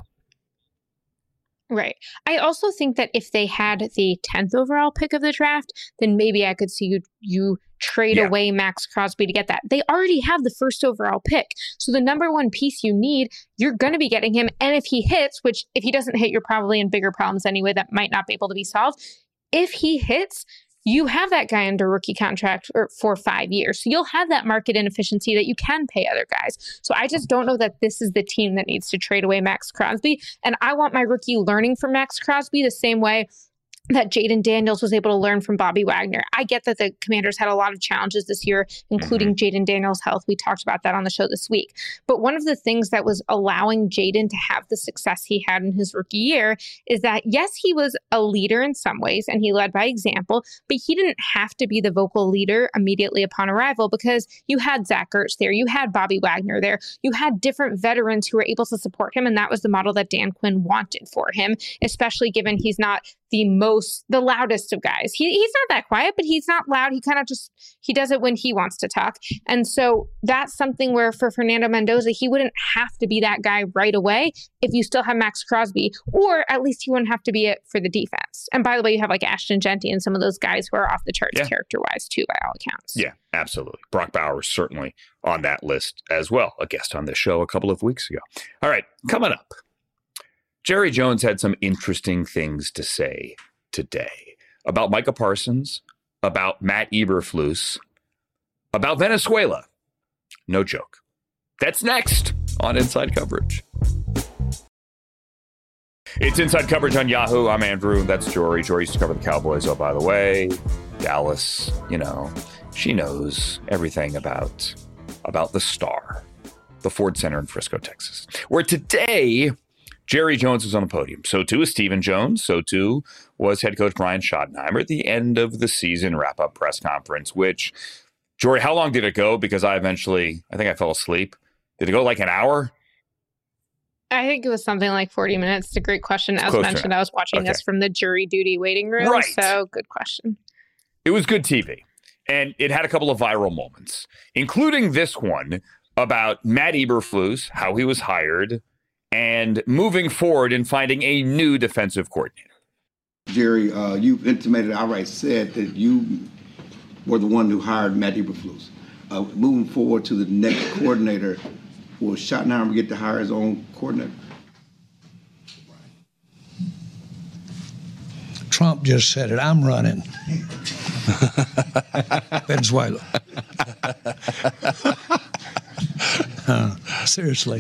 Right. I also think that if they had the 10th overall pick of the draft, then maybe I could see you trade away Max Crosby to get that. They already have the first overall pick. So the number 1 piece you need, you're going to be getting him. And if he hits, which if he doesn't hit, you're probably in bigger problems anyway that might not be able to be solved. If he hits, you have that guy under rookie contract for 5 years. So you'll have that market inefficiency that you can pay other guys. So I just don't know that this is the team that needs to trade away Max Crosby. And I want my rookie learning from Max Crosby the same way that Jaden Daniels was able to learn from Bobby Wagner. I get that the Commanders had a lot of challenges this year, including Jaden Daniels' health. We talked about that on the show this week. But one of the things that was allowing Jaden to have the success he had in his rookie year is that, yes, he was a leader in some ways, and he led by example, but he didn't have to be the vocal leader immediately upon arrival, because you had Zach Ertz there, you had Bobby Wagner there, you had different veterans who were able to support him, and that was the model that Dan Quinn wanted for him, especially given he's not the loudest of guys. He's not that quiet, but he's not loud. He kind of he does it when he wants to talk. And so that's something where for Fernando Mendoza, he wouldn't have to be that guy right away if you still have Max Crosby, or at least he wouldn't have to be it for the defense. And by the way, you have like Ashton Genty and some of those guys who are off the charts character-wise too, by all accounts. Yeah, absolutely. Brock Bowers certainly on that list as well, a guest on this show a couple of weeks ago. All right, coming up. Jerry Jones had some interesting things to say today about Micah Parsons, about Matt Eberflus, about Venezuela. No joke. That's next on Inside Coverage. It's Inside Coverage on Yahoo. I'm Andrew. That's Jory. Jory used to cover the Cowboys. Oh, by the way, Dallas, she knows everything about the Star, the Ford Center in Frisco, Texas, where today Jerry Jones was on the podium. So too is Stephen Jones. So too was head coach Brian Schottenheimer at the end of the season wrap-up press conference, which, Jory, how long did it go? Because I think I fell asleep. Did it go like an hour? I think it was something like 40 minutes. It's a great question. As mentioned, I was watching this from the jury duty waiting room. Right. So good question. It was good TV. And it had a couple of viral moments, including this one about Matt Eberflus, how he was hired, and moving forward and finding a new defensive coordinator. Jerry, you've intimated, outright said that you were the one who hired Matt Eberflus. Moving forward to the next coordinator, will Schottenheimer get to hire his own coordinator? Trump just said it. I'm running. Venezuela. Seriously.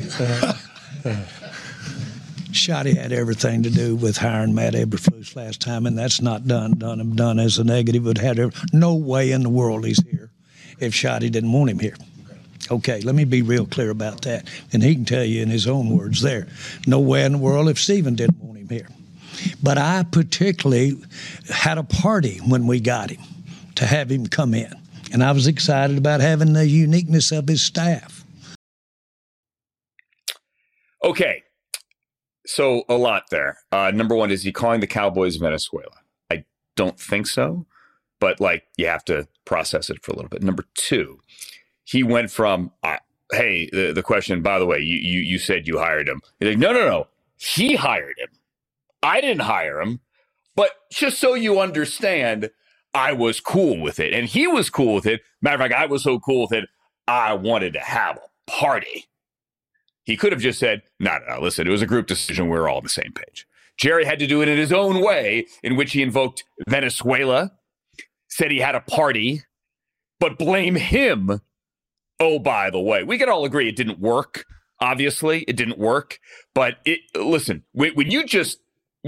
Shotty had everything to do with hiring Matt Eberflus last time, and that's not done as a negative. It had no way in the world he's here if Shotty didn't want him here. Okay, let me be real clear about that. And he can tell you in his own words there, no way in the world if Stephen didn't want him here. But I particularly had a party when we got him to have him come in. And I was excited about having the uniqueness of his staff. Okay, so a lot there. Number one, is he calling the Cowboys Venezuela? I don't think so, but you have to process it for a little bit. Number two, he went from, hey, the question, by the way, you said you hired him. He's like, no, he hired him. I didn't hire him, but just so you understand, I was cool with it. And he was cool with it. Matter of fact, I was so cool with it, I wanted to have a party. He could have just said, no, listen, it was a group decision. We were all on the same page. Jerry had to do it in his own way, in which he invoked Venezuela, said he had a party, but blame him. Oh, by the way, we can all agree it didn't work. Obviously, it didn't work. But listen, when you just,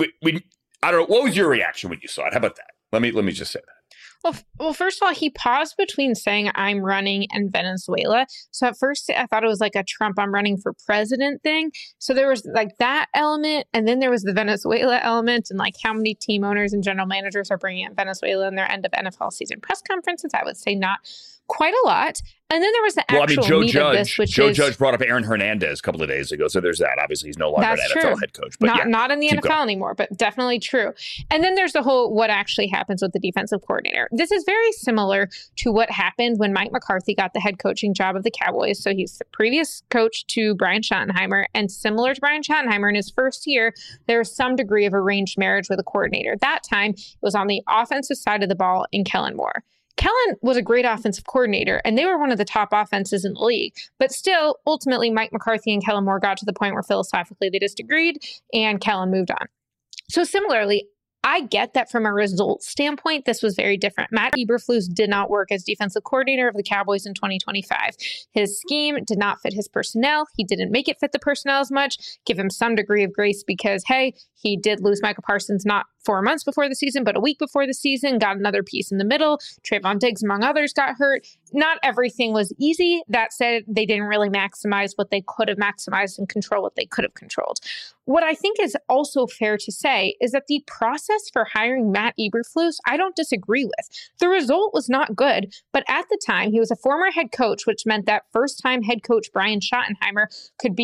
I don't know, what was your reaction when you saw it? How about that? Let me just say that. Well, first of all, he paused between saying I'm running and Venezuela. So at first I thought it was like a Trump I'm running for president thing. So there was that element. And then there was the Venezuela element and how many team owners and general managers are bringing up Venezuela in their end of NFL season press conferences. I would say not quite a lot. And then there was the actual meat of this, which Joe Judge brought up Aaron Hernandez a couple of days ago. So there's that. Obviously, he's no longer an NFL head coach. But not in the NFL anymore, but definitely true. And then there's the whole what actually happens with the defensive coordinator. This is very similar to what happened when Mike McCarthy got the head coaching job of the Cowboys. So he's the previous coach to Brian Schottenheimer. And similar to Brian Schottenheimer, in his first year, there was some degree of arranged marriage with a coordinator. That time, it was on the offensive side of the ball in Kellen Moore. Kellen was a great offensive coordinator, and they were one of the top offenses in the league. But still, ultimately, Mike McCarthy and Kellen Moore got to the point where philosophically they disagreed, and Kellen moved on. So similarly, I get that from a results standpoint, this was very different. Matt Eberflus did not work as defensive coordinator of the Cowboys in 2025. His scheme did not fit his personnel. He didn't make it fit the personnel as much. Give him some degree of grace because, hey, he did lose Micah Parsons not 4 months before the season, but a week before the season, got another piece in the middle. Trayvon Diggs, among others, got hurt. Not everything was easy. That said, they didn't really maximize what they could have maximized and control what they could have controlled. What I think is also fair to say is that the process for hiring Matt Eberflus, I don't disagree with. The result was not good, but at the time, he was a former head coach, which meant that first-time head coach Brian Schottenheimer could be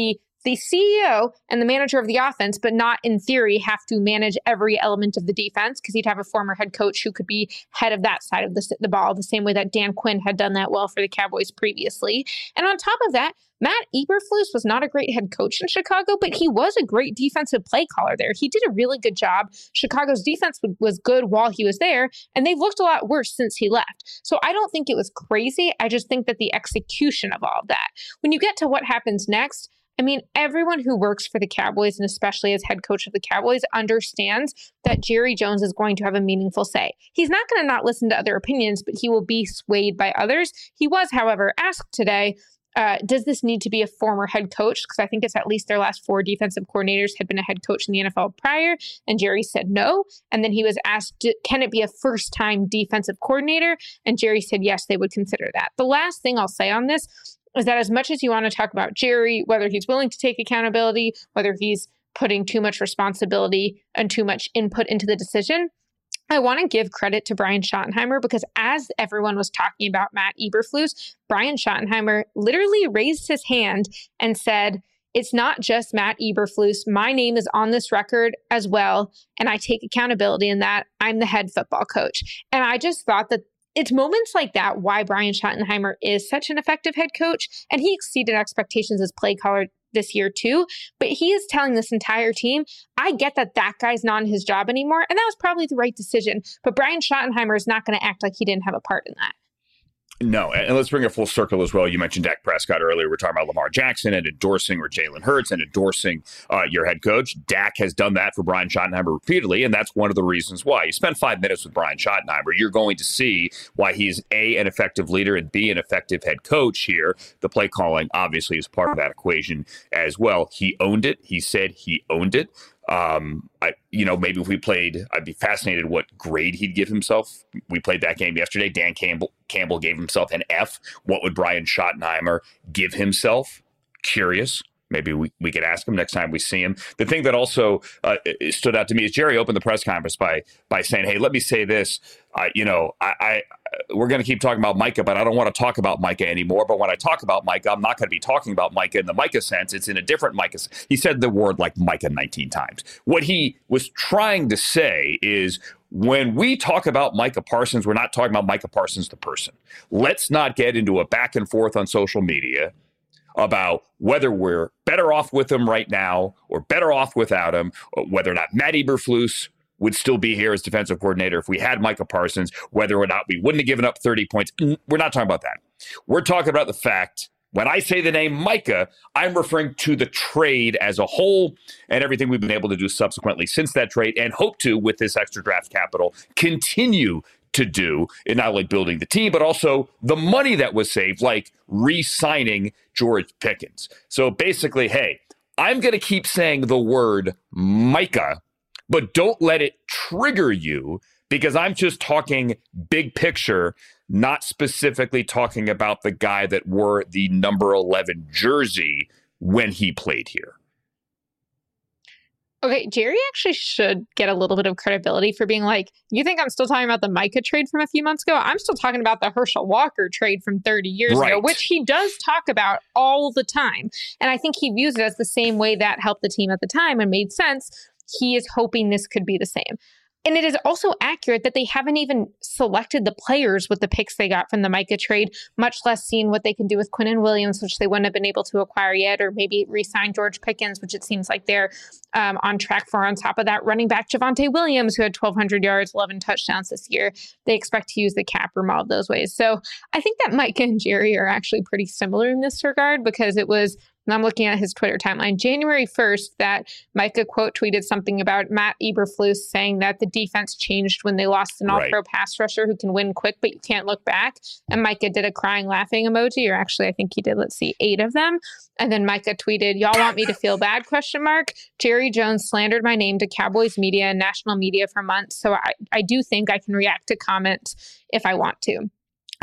the CEO and the manager of the offense, but not in theory have to manage every element of the defense, because he'd have a former head coach who could be head of that side of the ball, the same way that Dan Quinn had done that well for the Cowboys previously. And on top of that, Matt Eberflus was not a great head coach in Chicago, but he was a great defensive play caller there. He did a really good job. Chicago's defense was good while he was there, and they've looked a lot worse since he left. So I don't think it was crazy. I just think that the execution of all of that, when you get to what happens next, I mean, everyone who works for the Cowboys, and especially as head coach of the Cowboys, understands that Jerry Jones is going to have a meaningful say. He's not going to not listen to other opinions, but he will be swayed by others. He was, however, asked today, does this need to be a former head coach? Because I think it's at least their last 4 defensive coordinators had been a head coach in the NFL prior. And Jerry said no. And then he was asked, can it be a first-time defensive coordinator? And Jerry said, yes, they would consider that. The last thing I'll say on this is that as much as you want to talk about Jerry, whether he's willing to take accountability, whether he's putting too much responsibility and too much input into the decision, I want to give credit to Brian Schottenheimer, because as everyone was talking about Matt Eberflus, Brian Schottenheimer literally raised his hand and said, it's not just Matt Eberflus. My name is on this record as well, and I take accountability in that. I'm the head football coach. And I just thought that it's moments like that why Brian Schottenheimer is such an effective head coach, and he exceeded expectations as play caller this year too. But he is telling this entire team, I get that guy's not in his job anymore, and that was probably the right decision. But Brian Schottenheimer is not going to act like he didn't have a part in that. No, and let's bring it full circle as well. You mentioned Dak Prescott earlier. We're talking about Lamar Jackson and endorsing, or Jalen Hurts and endorsing your head coach. Dak has done that for Brian Schottenheimer repeatedly, and that's one of the reasons why. You spend 5 minutes with Brian Schottenheimer, you're going to see why he's A, an effective leader, and B, an effective head coach here. The play calling obviously is part of that equation as well. He owned it. He said he owned it. Maybe if we played, I'd be fascinated what grade he'd give himself. We played that game yesterday. Dan Campbell gave himself an F. What would Brian Schottenheimer give himself? Curious. Maybe we could ask him next time we see him. The thing that also stood out to me is Jerry opened the press conference by saying, hey, let me say this. We're going to keep talking about Micah, but I don't want to talk about Micah anymore. But when I talk about Micah, I'm not going to be talking about Micah in the Micah sense. It's in a different Micah. He said the word like Micah 19 times. What he was trying to say is, when we talk about Micah Parsons, we're not talking about Micah Parsons the person. Let's not get into a back and forth on social media about whether we're better off with him right now or better off without him, or whether or not Matt Eberflus would still be here as defensive coordinator if we had Micah Parsons, whether or not we wouldn't have given up 30 points. We're not talking about that. We're talking about the fact, when I say the name Micah, I'm referring to the trade as a whole and everything we've been able to do subsequently since that trade, and hope to, with this extra draft capital, continue to do in not only building the team, but also the money that was saved, like re-signing George Pickens. So basically, hey, I'm going to keep saying the word Micah, but don't let it trigger you, because I'm just talking big picture, not specifically talking about the guy that wore the number 11 jersey when he played here. Okay, Jerry actually should get a little bit of credibility for being like, you think I'm still talking about the Micah trade from a few months ago? I'm still talking about the Herschel Walker trade from 30 years ago, which he does talk about all the time. And I think he views it as the same way that helped the team at the time and made sense. He is hoping this could be the same. And it is also accurate that they haven't even selected the players with the picks they got from the Micah trade, much less seen what they can do with Quinnen Williams, which they wouldn't have been able to acquire yet, or maybe re-sign George Pickens, which it seems like they're on track for. On top of that, running back Javonte Williams, who had 1,200 yards, 11 touchdowns this year. They expect to use the cap room all of those ways. So I think that Micah and Jerry are actually pretty similar in this regard, because it was, and I'm looking at his Twitter timeline, January 1st, that Micah quote tweeted something about Matt Eberflus saying that the defense changed when they lost an all-pro pass rusher who can win quick, but you can't look back. And Micah did a crying, laughing emoji, or actually I think he did, 8 of them. And then Micah tweeted, y'all want me to feel bad, ? Jerry Jones slandered my name to Cowboys media and national media for months. So I do think I can react to comments if I want to.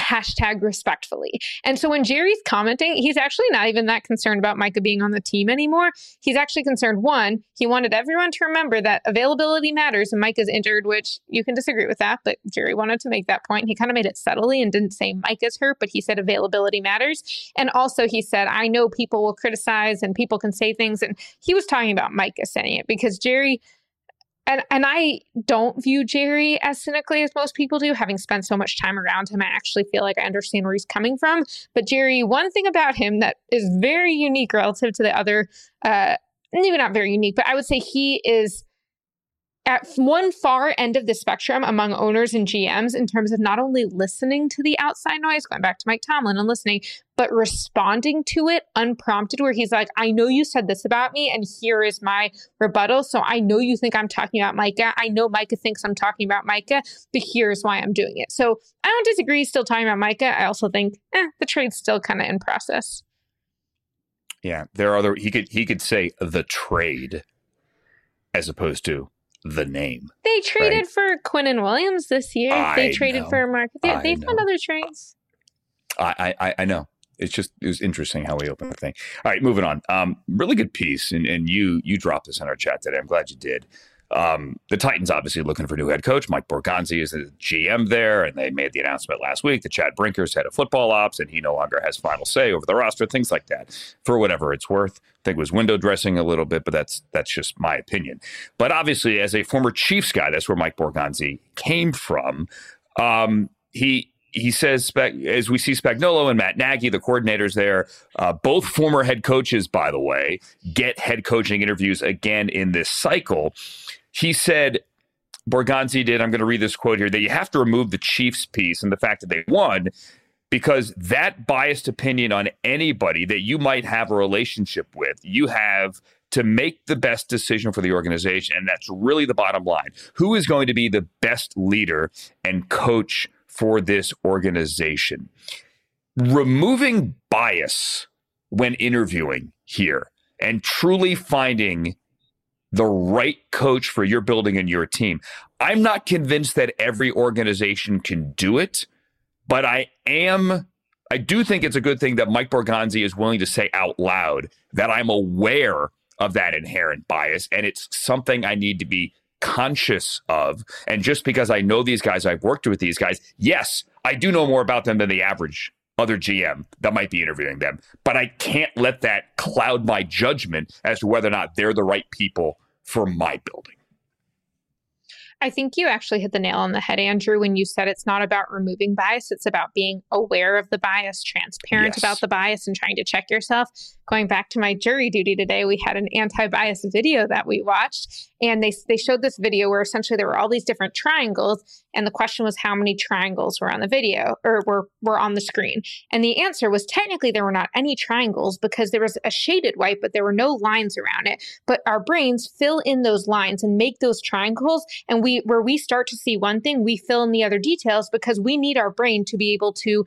#respectfully. And so when Jerry's commenting, he's actually not even that concerned about Micah being on the team anymore. He's actually concerned, one, he wanted everyone to remember that availability matters and Micah's injured, which you can disagree with that, but Jerry wanted to make that point. He kind of made it subtly and didn't say Micah's hurt, but he said availability matters. And also he said, I know people will criticize and people can say things. And he was talking about Micah saying it because Jerry... And I don't view Jerry as cynically as most people do, having spent so much time around him. I actually feel like I understand where he's coming from. But Jerry, one thing about him that is very unique relative to the other, maybe not very unique, but I would say he is at one far end of the spectrum among owners and GMs in terms of not only listening to the outside noise, going back to Mike Tomlin and listening, but responding to it unprompted, where he's like, I know you said this about me and here is my rebuttal. So I know you think I'm talking about Micah. I know Micah thinks I'm talking about Micah, but here's why I'm doing it. So I don't disagree he's still talking about Micah. I also think the trade's still kind of in process. Yeah, there are other, he could say the trade as opposed to the name. They traded for Quinnen Williams this year. They traded for Mark. They've done other trades. I know. It was interesting how we opened the thing. All right, moving on. Really good piece, and you dropped this in our chat today. I'm glad you did. The Titans obviously looking for a new head coach. Mike Borgonzi is the GM there, and they made the announcement last week that Chad Brinker's head of football ops, and he no longer has final say over the roster, things like that, for whatever it's worth. I think it was window dressing a little bit, but that's just my opinion. But obviously, as a former Chiefs guy, that's where Mike Borgonzi came from. He says, as we see Spagnuolo and Matt Nagy, the coordinators there, both former head coaches, by the way, get head coaching interviews again in this cycle. He said, Borgonzi did, I'm going to read this quote here, that you have to remove the Chiefs piece and the fact that they won, because that biased opinion on anybody that you might have a relationship with, you have to make the best decision for the organization. And that's really the bottom line. Who is going to be the best leader and coach for this organization? Removing bias when interviewing here and truly finding the right coach for your building and your team. I'm not convinced that every organization can do it, but I do think it's a good thing that Mike Borgonzi is willing to say out loud that I'm aware of that inherent bias, and it's something I need to be conscious of. And just because I know these guys, I've worked with these guys, yes, I do know more about them than the average other GM that might be interviewing them, but I can't let that cloud my judgment as to whether or not they're the right people for my building. I think you actually hit the nail on the head, Andrew, when you said it's not about removing bias. It's about being aware of the bias, transparent about the bias, and trying to check yourself. Going back to my jury duty today, we had an anti-bias video that we watched, and they showed this video where essentially there were all these different triangles, and the question was how many triangles were on the video or were on the screen. And the answer was technically there were not any triangles because there was a shaded white, but there were no lines around it. But our brains fill in those lines and make those triangles, and where we start to see one thing, we fill in the other details because we need our brain to be able to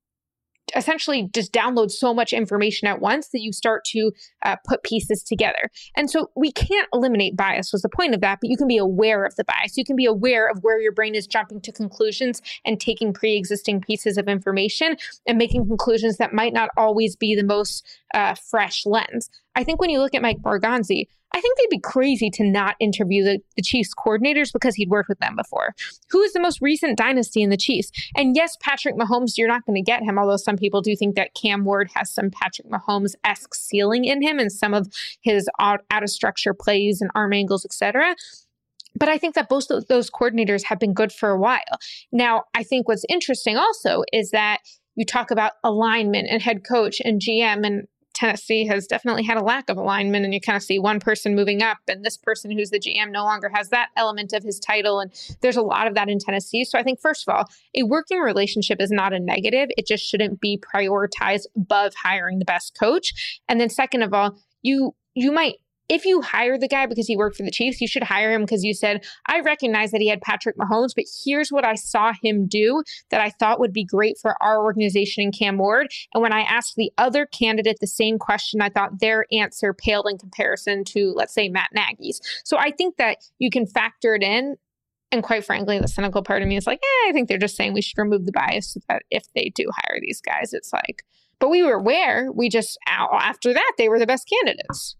essentially just download so much information at once that you start to put pieces together. And so we can't eliminate bias was the point of that, but you can be aware of the bias. You can be aware of where your brain is jumping to conclusions and taking pre-existing pieces of information and making conclusions that might not always be the most fresh lens. I think when you look at Mike Borgonzi, I think they'd be crazy to not interview the Chiefs coordinators because he'd worked with them before. Who is the most recent dynasty in the Chiefs? And yes, Patrick Mahomes, you're not going to get him, although some people do think that Cam Ward has some Patrick Mahomes-esque ceiling in him and some of his out-of-structure plays and arm angles, etc. But I think that both of those coordinators have been good for a while. Now, I think what's interesting also is that you talk about alignment and head coach and GM, and Tennessee has definitely had a lack of alignment, and you kind of see one person moving up and this person who's the GM no longer has that element of his title. And there's a lot of that in Tennessee. So I think, first of all, a working relationship is not a negative. It just shouldn't be prioritized above hiring the best coach. And then second of all, you might, if you hire the guy because he worked for the Chiefs, you should hire him because you said, I recognize that he had Patrick Mahomes, but here's what I saw him do that I thought would be great for our organization in Cam Ward. And when I asked the other candidate the same question, I thought their answer paled in comparison to, let's say, Matt Nagy's. So I think that you can factor it in And quite frankly, the cynical part of me is like, I think they're just saying we should remove the bias so that if they do hire these guys, it's like, but we were aware. We just, after that, they were the best candidates.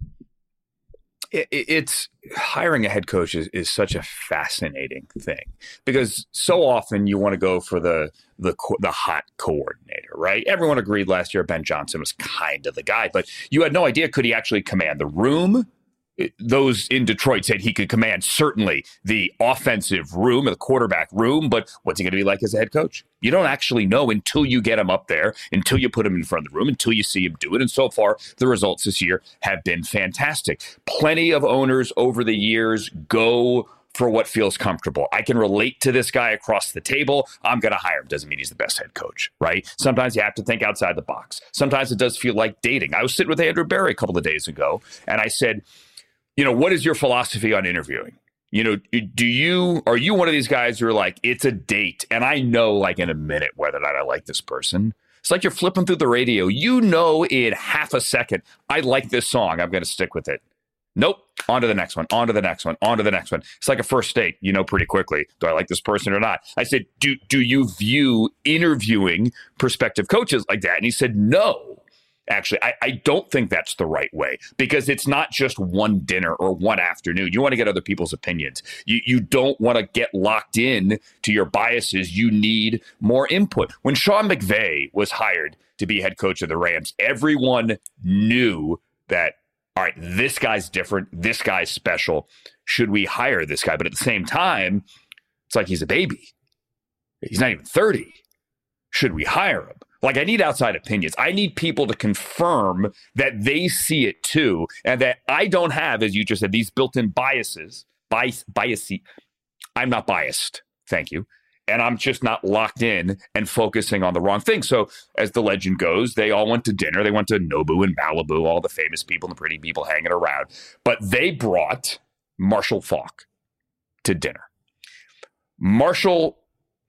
It's hiring a head coach is such a fascinating thing because so often you want to go for the hot coordinator, right? Everyone agreed last year Ben Johnson was kind of the guy, but you had no idea, could he actually command the room? Those in Detroit said he could command certainly the offensive room, the quarterback room, but what's he going to be like as a head coach? You don't actually know until you get him up there, until you put him in front of the room, until you see him do it. And so far, the results this year have been fantastic. Plenty of owners over the years go for what feels comfortable. I can relate to this guy across the table. I'm going to hire him. Doesn't mean he's the best head coach, right? Sometimes you have to think outside the box. Sometimes it does feel like dating. I was sitting with Andrew Berry a couple of days ago, and I said, what is your philosophy on interviewing? Are you one of these guys who are like, it's a date, and I know like in a minute whether or not I like this person? It's like you're flipping through the radio. In half a second, I like this song. I'm going to stick with it. Nope. On to the next one. On to the next one. On to the next one. It's like a first date, pretty quickly. Do I like this person or not? I said, do you view interviewing prospective coaches like that? And he said, no. Actually, I don't think that's the right way because it's not just one dinner or one afternoon. You want to get other people's opinions. You don't want to get locked in to your biases. You need more input. When Sean McVay was hired to be head coach of the Rams, everyone knew that, all right, this guy's different. This guy's special. Should we hire this guy? But at the same time, it's like he's a baby. He's not even 30. Should we hire him? Like, I need outside opinions. I need people to confirm that they see it too, and that I don't have, as you just said, these built-in biases. I'm not biased. Thank you. And I'm just not locked in and focusing on the wrong thing. So as the legend goes, they all went to dinner. They went to Nobu and Malibu, all the famous people and the pretty people hanging around. But they brought Marshall Faulk to dinner. Marshall's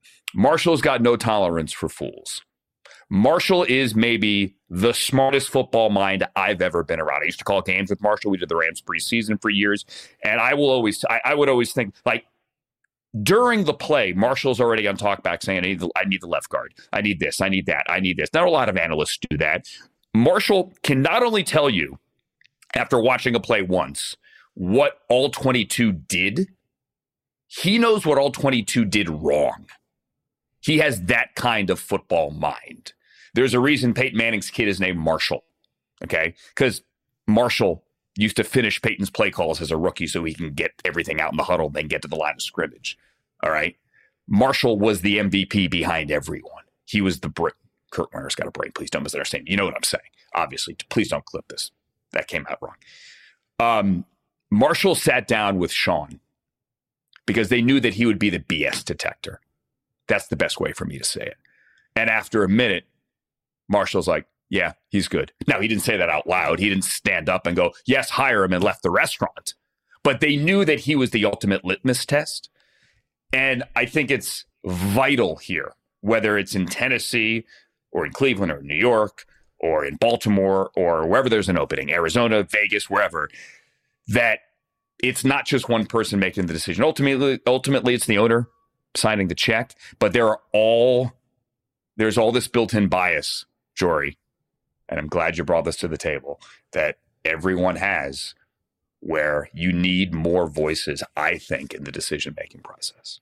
got no tolerance for fools. Marshall is maybe the smartest football mind I've ever been around. I used to call games with Marshall. We did the Rams preseason for years. And I would always think, like, during the play, Marshall's already on talkback saying, I need the left guard. I need this. I need that. I need this. Not a lot of analysts do that. Marshall can not only tell you, after watching a play once, what all 22 did, he knows what all 22 did wrong. He has that kind of football mind. There's a reason Peyton Manning's kid is named Marshall, okay? Because Marshall used to finish Peyton's play calls as a rookie so he can get everything out in the huddle and then get to the line of scrimmage, all right? Marshall was the MVP behind everyone. He was the brain. Kurt Warner's got a brain. Please don't misunderstand. You know what I'm saying. Obviously, please don't clip this. That came out wrong. Marshall sat down with Sean because they knew that he would be the BS detector. That's the best way for me to say it. And after a minute, Marshall's like, yeah, he's good. Now, he didn't say that out loud. He didn't stand up and go, yes, hire him, and left the restaurant. But they knew that he was the ultimate litmus test. And I think it's vital here, whether it's in Tennessee or in Cleveland or New York or in Baltimore or wherever there's an opening, Arizona, Vegas, wherever, that it's not just one person making the decision. Ultimately, it's the owner signing the check, but there's all this built-in bias, Jory, and I'm glad you brought this to the table, that everyone has, where you need more voices, I think, in the decision-making process.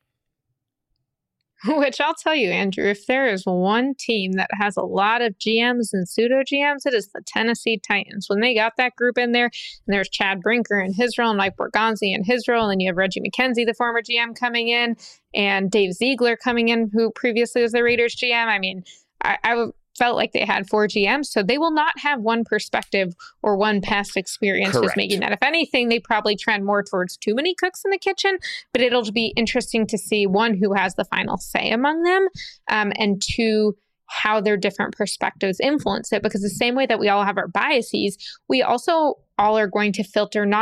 Which I'll tell you, Andrew, if there is one team that has a lot of GMs and pseudo GMs, it is the Tennessee Titans. When they got that group in there, and there's Chad Brinker and his role, and Mike Borgonzi and his role, and then you have Reggie McKenzie, the former GM, coming in, and Dave Ziegler coming in, who previously was the Raiders GM. I mean, I felt like they had 4 GMs, so they will not have one perspective or one past experience just making that. If anything, they probably trend more towards too many cooks in the kitchen, but it'll be interesting to see, one, who has the final say among them, and 2, how their different perspectives influence it. Because the same way that we all have our biases, we also all are going to filter not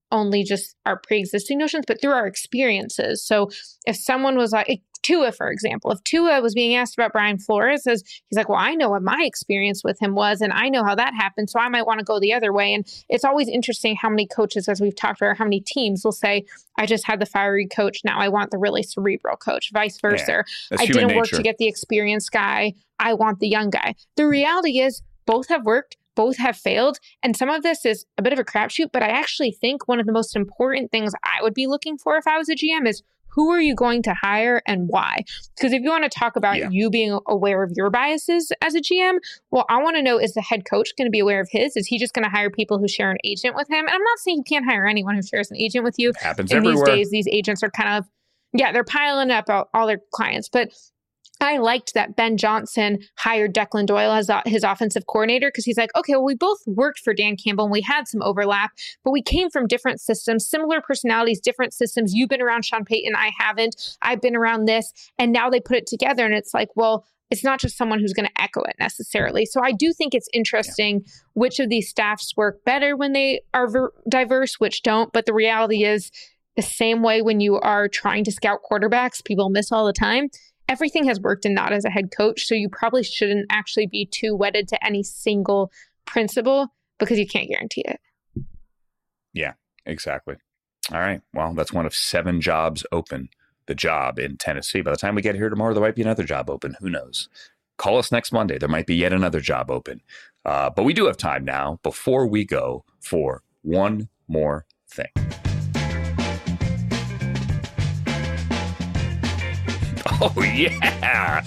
only just our pre-existing notions, but through our experiences. So if someone was like Tua, for example, if Tua was being asked about Brian Flores, he's like, well, I know what my experience with him was, and I know how that happened, so I might want to go the other way. And it's always interesting how many coaches, as we've talked about, how many teams will say, I just had the fiery coach, now I want the really cerebral coach, vice versa. Yeah, I didn't work to get the experienced guy, I want the young guy. The reality is both have worked, both have failed. And some of this is a bit of a crapshoot, but I actually think one of the most important things I would be looking for if I was a GM is, who are you going to hire and why? Because if you want to talk about you being aware of your biases as a GM, well, I want to know, is the head coach going to be aware of his? Is he just going to hire people who share an agent with him? And I'm not saying you can't hire anyone who shares an agent with you. It happens everywhere. These days, these agents are kind of, they're piling up all their clients. But I liked that Ben Johnson hired Declan Doyle as his offensive coordinator, because he's like, okay, well, we both worked for Dan Campbell and we had some overlap, but we came from different systems, similar personalities, different systems. You've been around Sean Payton. I haven't. I've been around this. And now they put it together and it's like, well, it's not just someone who's going to echo it necessarily. So I do think it's interesting which of these staffs work better when they are diverse, which don't. But the reality is, the same way when you are trying to scout quarterbacks, people miss all the time. Everything has worked and not as a head coach. So you probably shouldn't actually be too wedded to any single principle, because you can't guarantee it. Yeah, exactly. All right. Well, that's one of 7 jobs open, the job in Tennessee. By the time we get here tomorrow, there might be another job open. Who knows? Call us next Monday. There might be yet another job open. But we do have time now before we go for one more thing. Oh, yeah.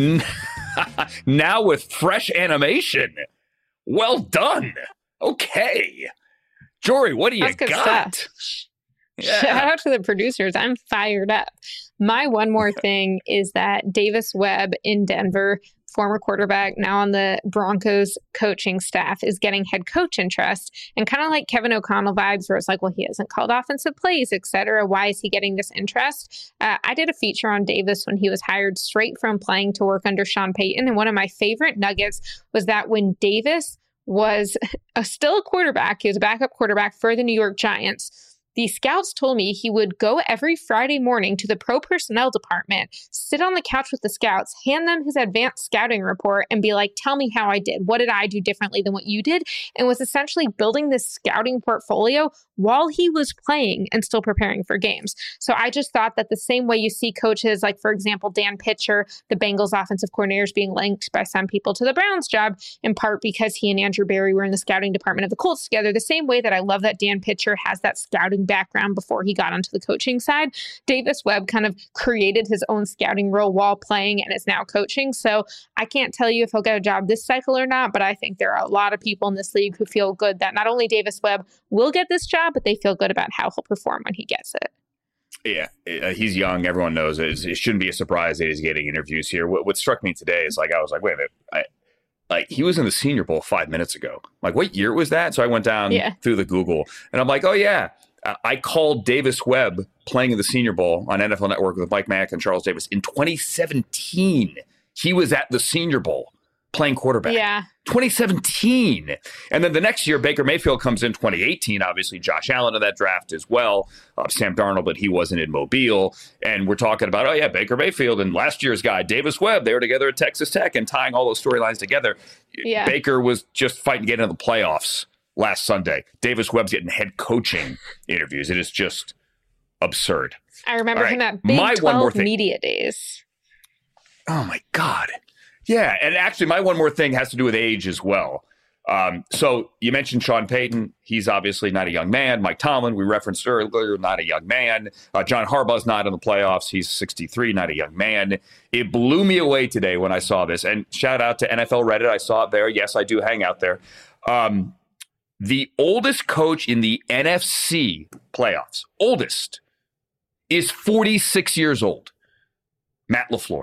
Now with fresh animation. Well done. Okay. Jory, what do you got? Yeah. Shout out to the producers. I'm fired up. My one more thing is that Davis Webb in Denver, former quarterback, now on the Broncos coaching staff, is getting head coach interest, and kind of like Kevin O'Connell vibes, where it's like, well, he hasn't called offensive plays, etc. Why is he getting this interest? I did a feature on Davis when he was hired straight from playing to work under Sean Payton. And one of my favorite nuggets was that when Davis was still a quarterback, he was a backup quarterback for the New York Giants, the scouts told me he would go every Friday morning to the pro personnel department, sit on the couch with the scouts, hand them his advanced scouting report, and be like, tell me how I did. What did I do differently than what you did? And was essentially building this scouting portfolio while he was playing and still preparing for games. So I just thought that the same way you see coaches, like, for example, Dan Pitcher, the Bengals offensive coordinators, being linked by some people to the Browns job, in part because he and Andrew Berry were in the scouting department of the Colts together, the same way that I love that Dan Pitcher has that scouting background before he got onto the coaching side, Davis Webb kind of created his own scouting role while playing and is now coaching. So I can't tell you if he'll get a job this cycle or not, but I think there are a lot of people in this league who feel good that not only Davis Webb will get this job, but they feel good about how he'll perform when he gets it. Yeah, he's young. Everyone knows it. It shouldn't be a surprise that he's getting interviews here. What struck me today is, like, I was like, wait a minute. He was in the Senior Bowl 5 minutes ago. Like, what year was that? So I went down through the Google, and I'm like, oh, yeah. I called Davis Webb playing in the Senior Bowl on NFL Network with Mike Mack and Charles Davis in 2017. He was at the Senior Bowl playing quarterback. Yeah. 2017. And then the next year, Baker Mayfield comes in 2018. Obviously, Josh Allen in that draft as well. Sam Darnold, but he wasn't in Mobile. And we're talking about, oh, yeah, Baker Mayfield and last year's guy, Davis Webb. They were together at Texas Tech, and tying all those storylines together. Yeah. Baker was just fighting to get into the playoffs last Sunday. Davis Webb's getting head coaching interviews. It is just absurd. I remember him at Big 12 Media Days. Oh, my God. Yeah, and actually, my one more thing has to do with age as well. So you mentioned Sean Payton. He's obviously not a young man. Mike Tomlin, we referenced earlier, not a young man. John Harbaugh's not in the playoffs. He's 63, not a young man. It blew me away today when I saw this. And shout out to NFL Reddit. I saw it there. Yes, I do hang out there. The oldest coach in the NFC playoffs, oldest, is 46 years old. Matt LaFleur.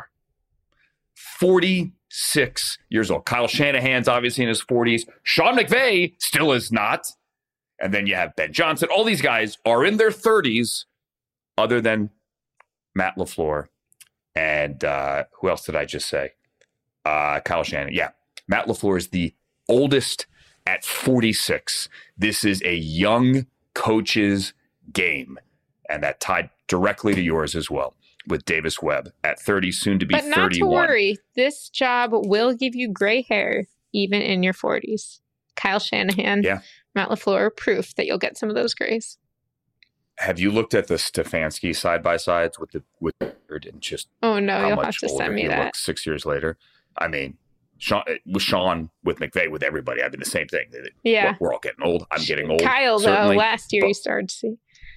46 years old. Kyle Shanahan's obviously in his 40s. Sean McVay still is not. And then you have Ben Johnson. All these guys are in their 30s, other than Matt LaFleur. And who else did I just say? Kyle Shanahan. Yeah, Matt LaFleur is the oldest at 46. This is a young coach's game. And that tied directly to yours as well, with Davis Webb at 30, soon to be 31. But not to worry, this job will give you gray hair even in your 40s. Kyle Shanahan, Matt LaFleur, proof that you'll get some of those grays. Have you looked at the Stefanski side-by-sides with and just oh no, how you'll much have to older send me he that. looks 6 years later? I mean, Sean with McVay, with everybody, I mean, the same thing. Yeah. We're all getting old. I'm getting old. Kyle, certainly. though, last year you started to see.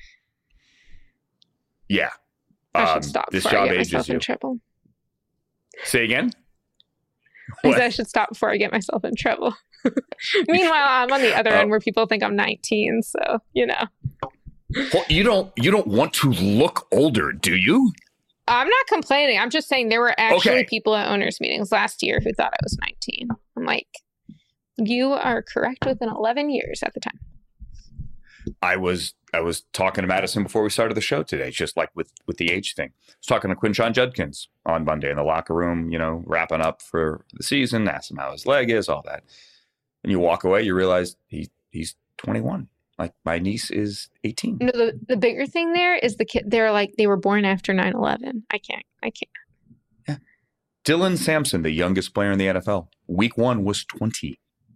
Yeah. I should stop this before job I get ages myself you. in trouble. Say again? I said I should stop before I get myself in trouble. Meanwhile, I'm on the other end where people think I'm 19, so, you know. Well, you don't want to look older, do you? I'm not complaining. I'm just saying there were actually people at owners' meetings last year who thought I was 19. I'm like, you are correct within 11 years at the time. I was talking to Madison before we started the show today, just like with the age thing. I was talking to Quinshon Judkins on Monday in the locker room, you know, wrapping up for the season, asked him how his leg is, all that. And you walk away, you realize he's 21. Like, my niece is 18. No, the bigger thing there is the kid. They're like, they were born after 9/11. I can't. Yeah. Dylan Sampson, the youngest player in the NFL, week 1 was 20.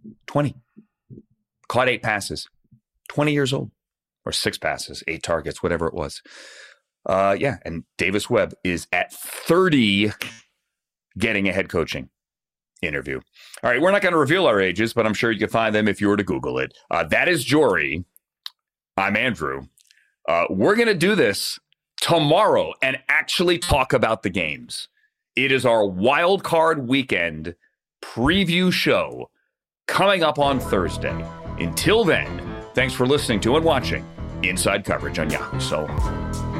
Caught 8 passes. 20 years old, or 6 passes, 8 targets, whatever it was. And Davis Webb is at 30 getting a head coaching interview. All right, we're not going to reveal our ages, but I'm sure you can find them if you were to Google it. That is Jory. I'm Andrew. We're going to do this tomorrow and actually talk about the games. It is our wild card weekend preview show coming up on Thursday. Until then, thanks for listening to and watching Inside Coverage on Yahoo Solo.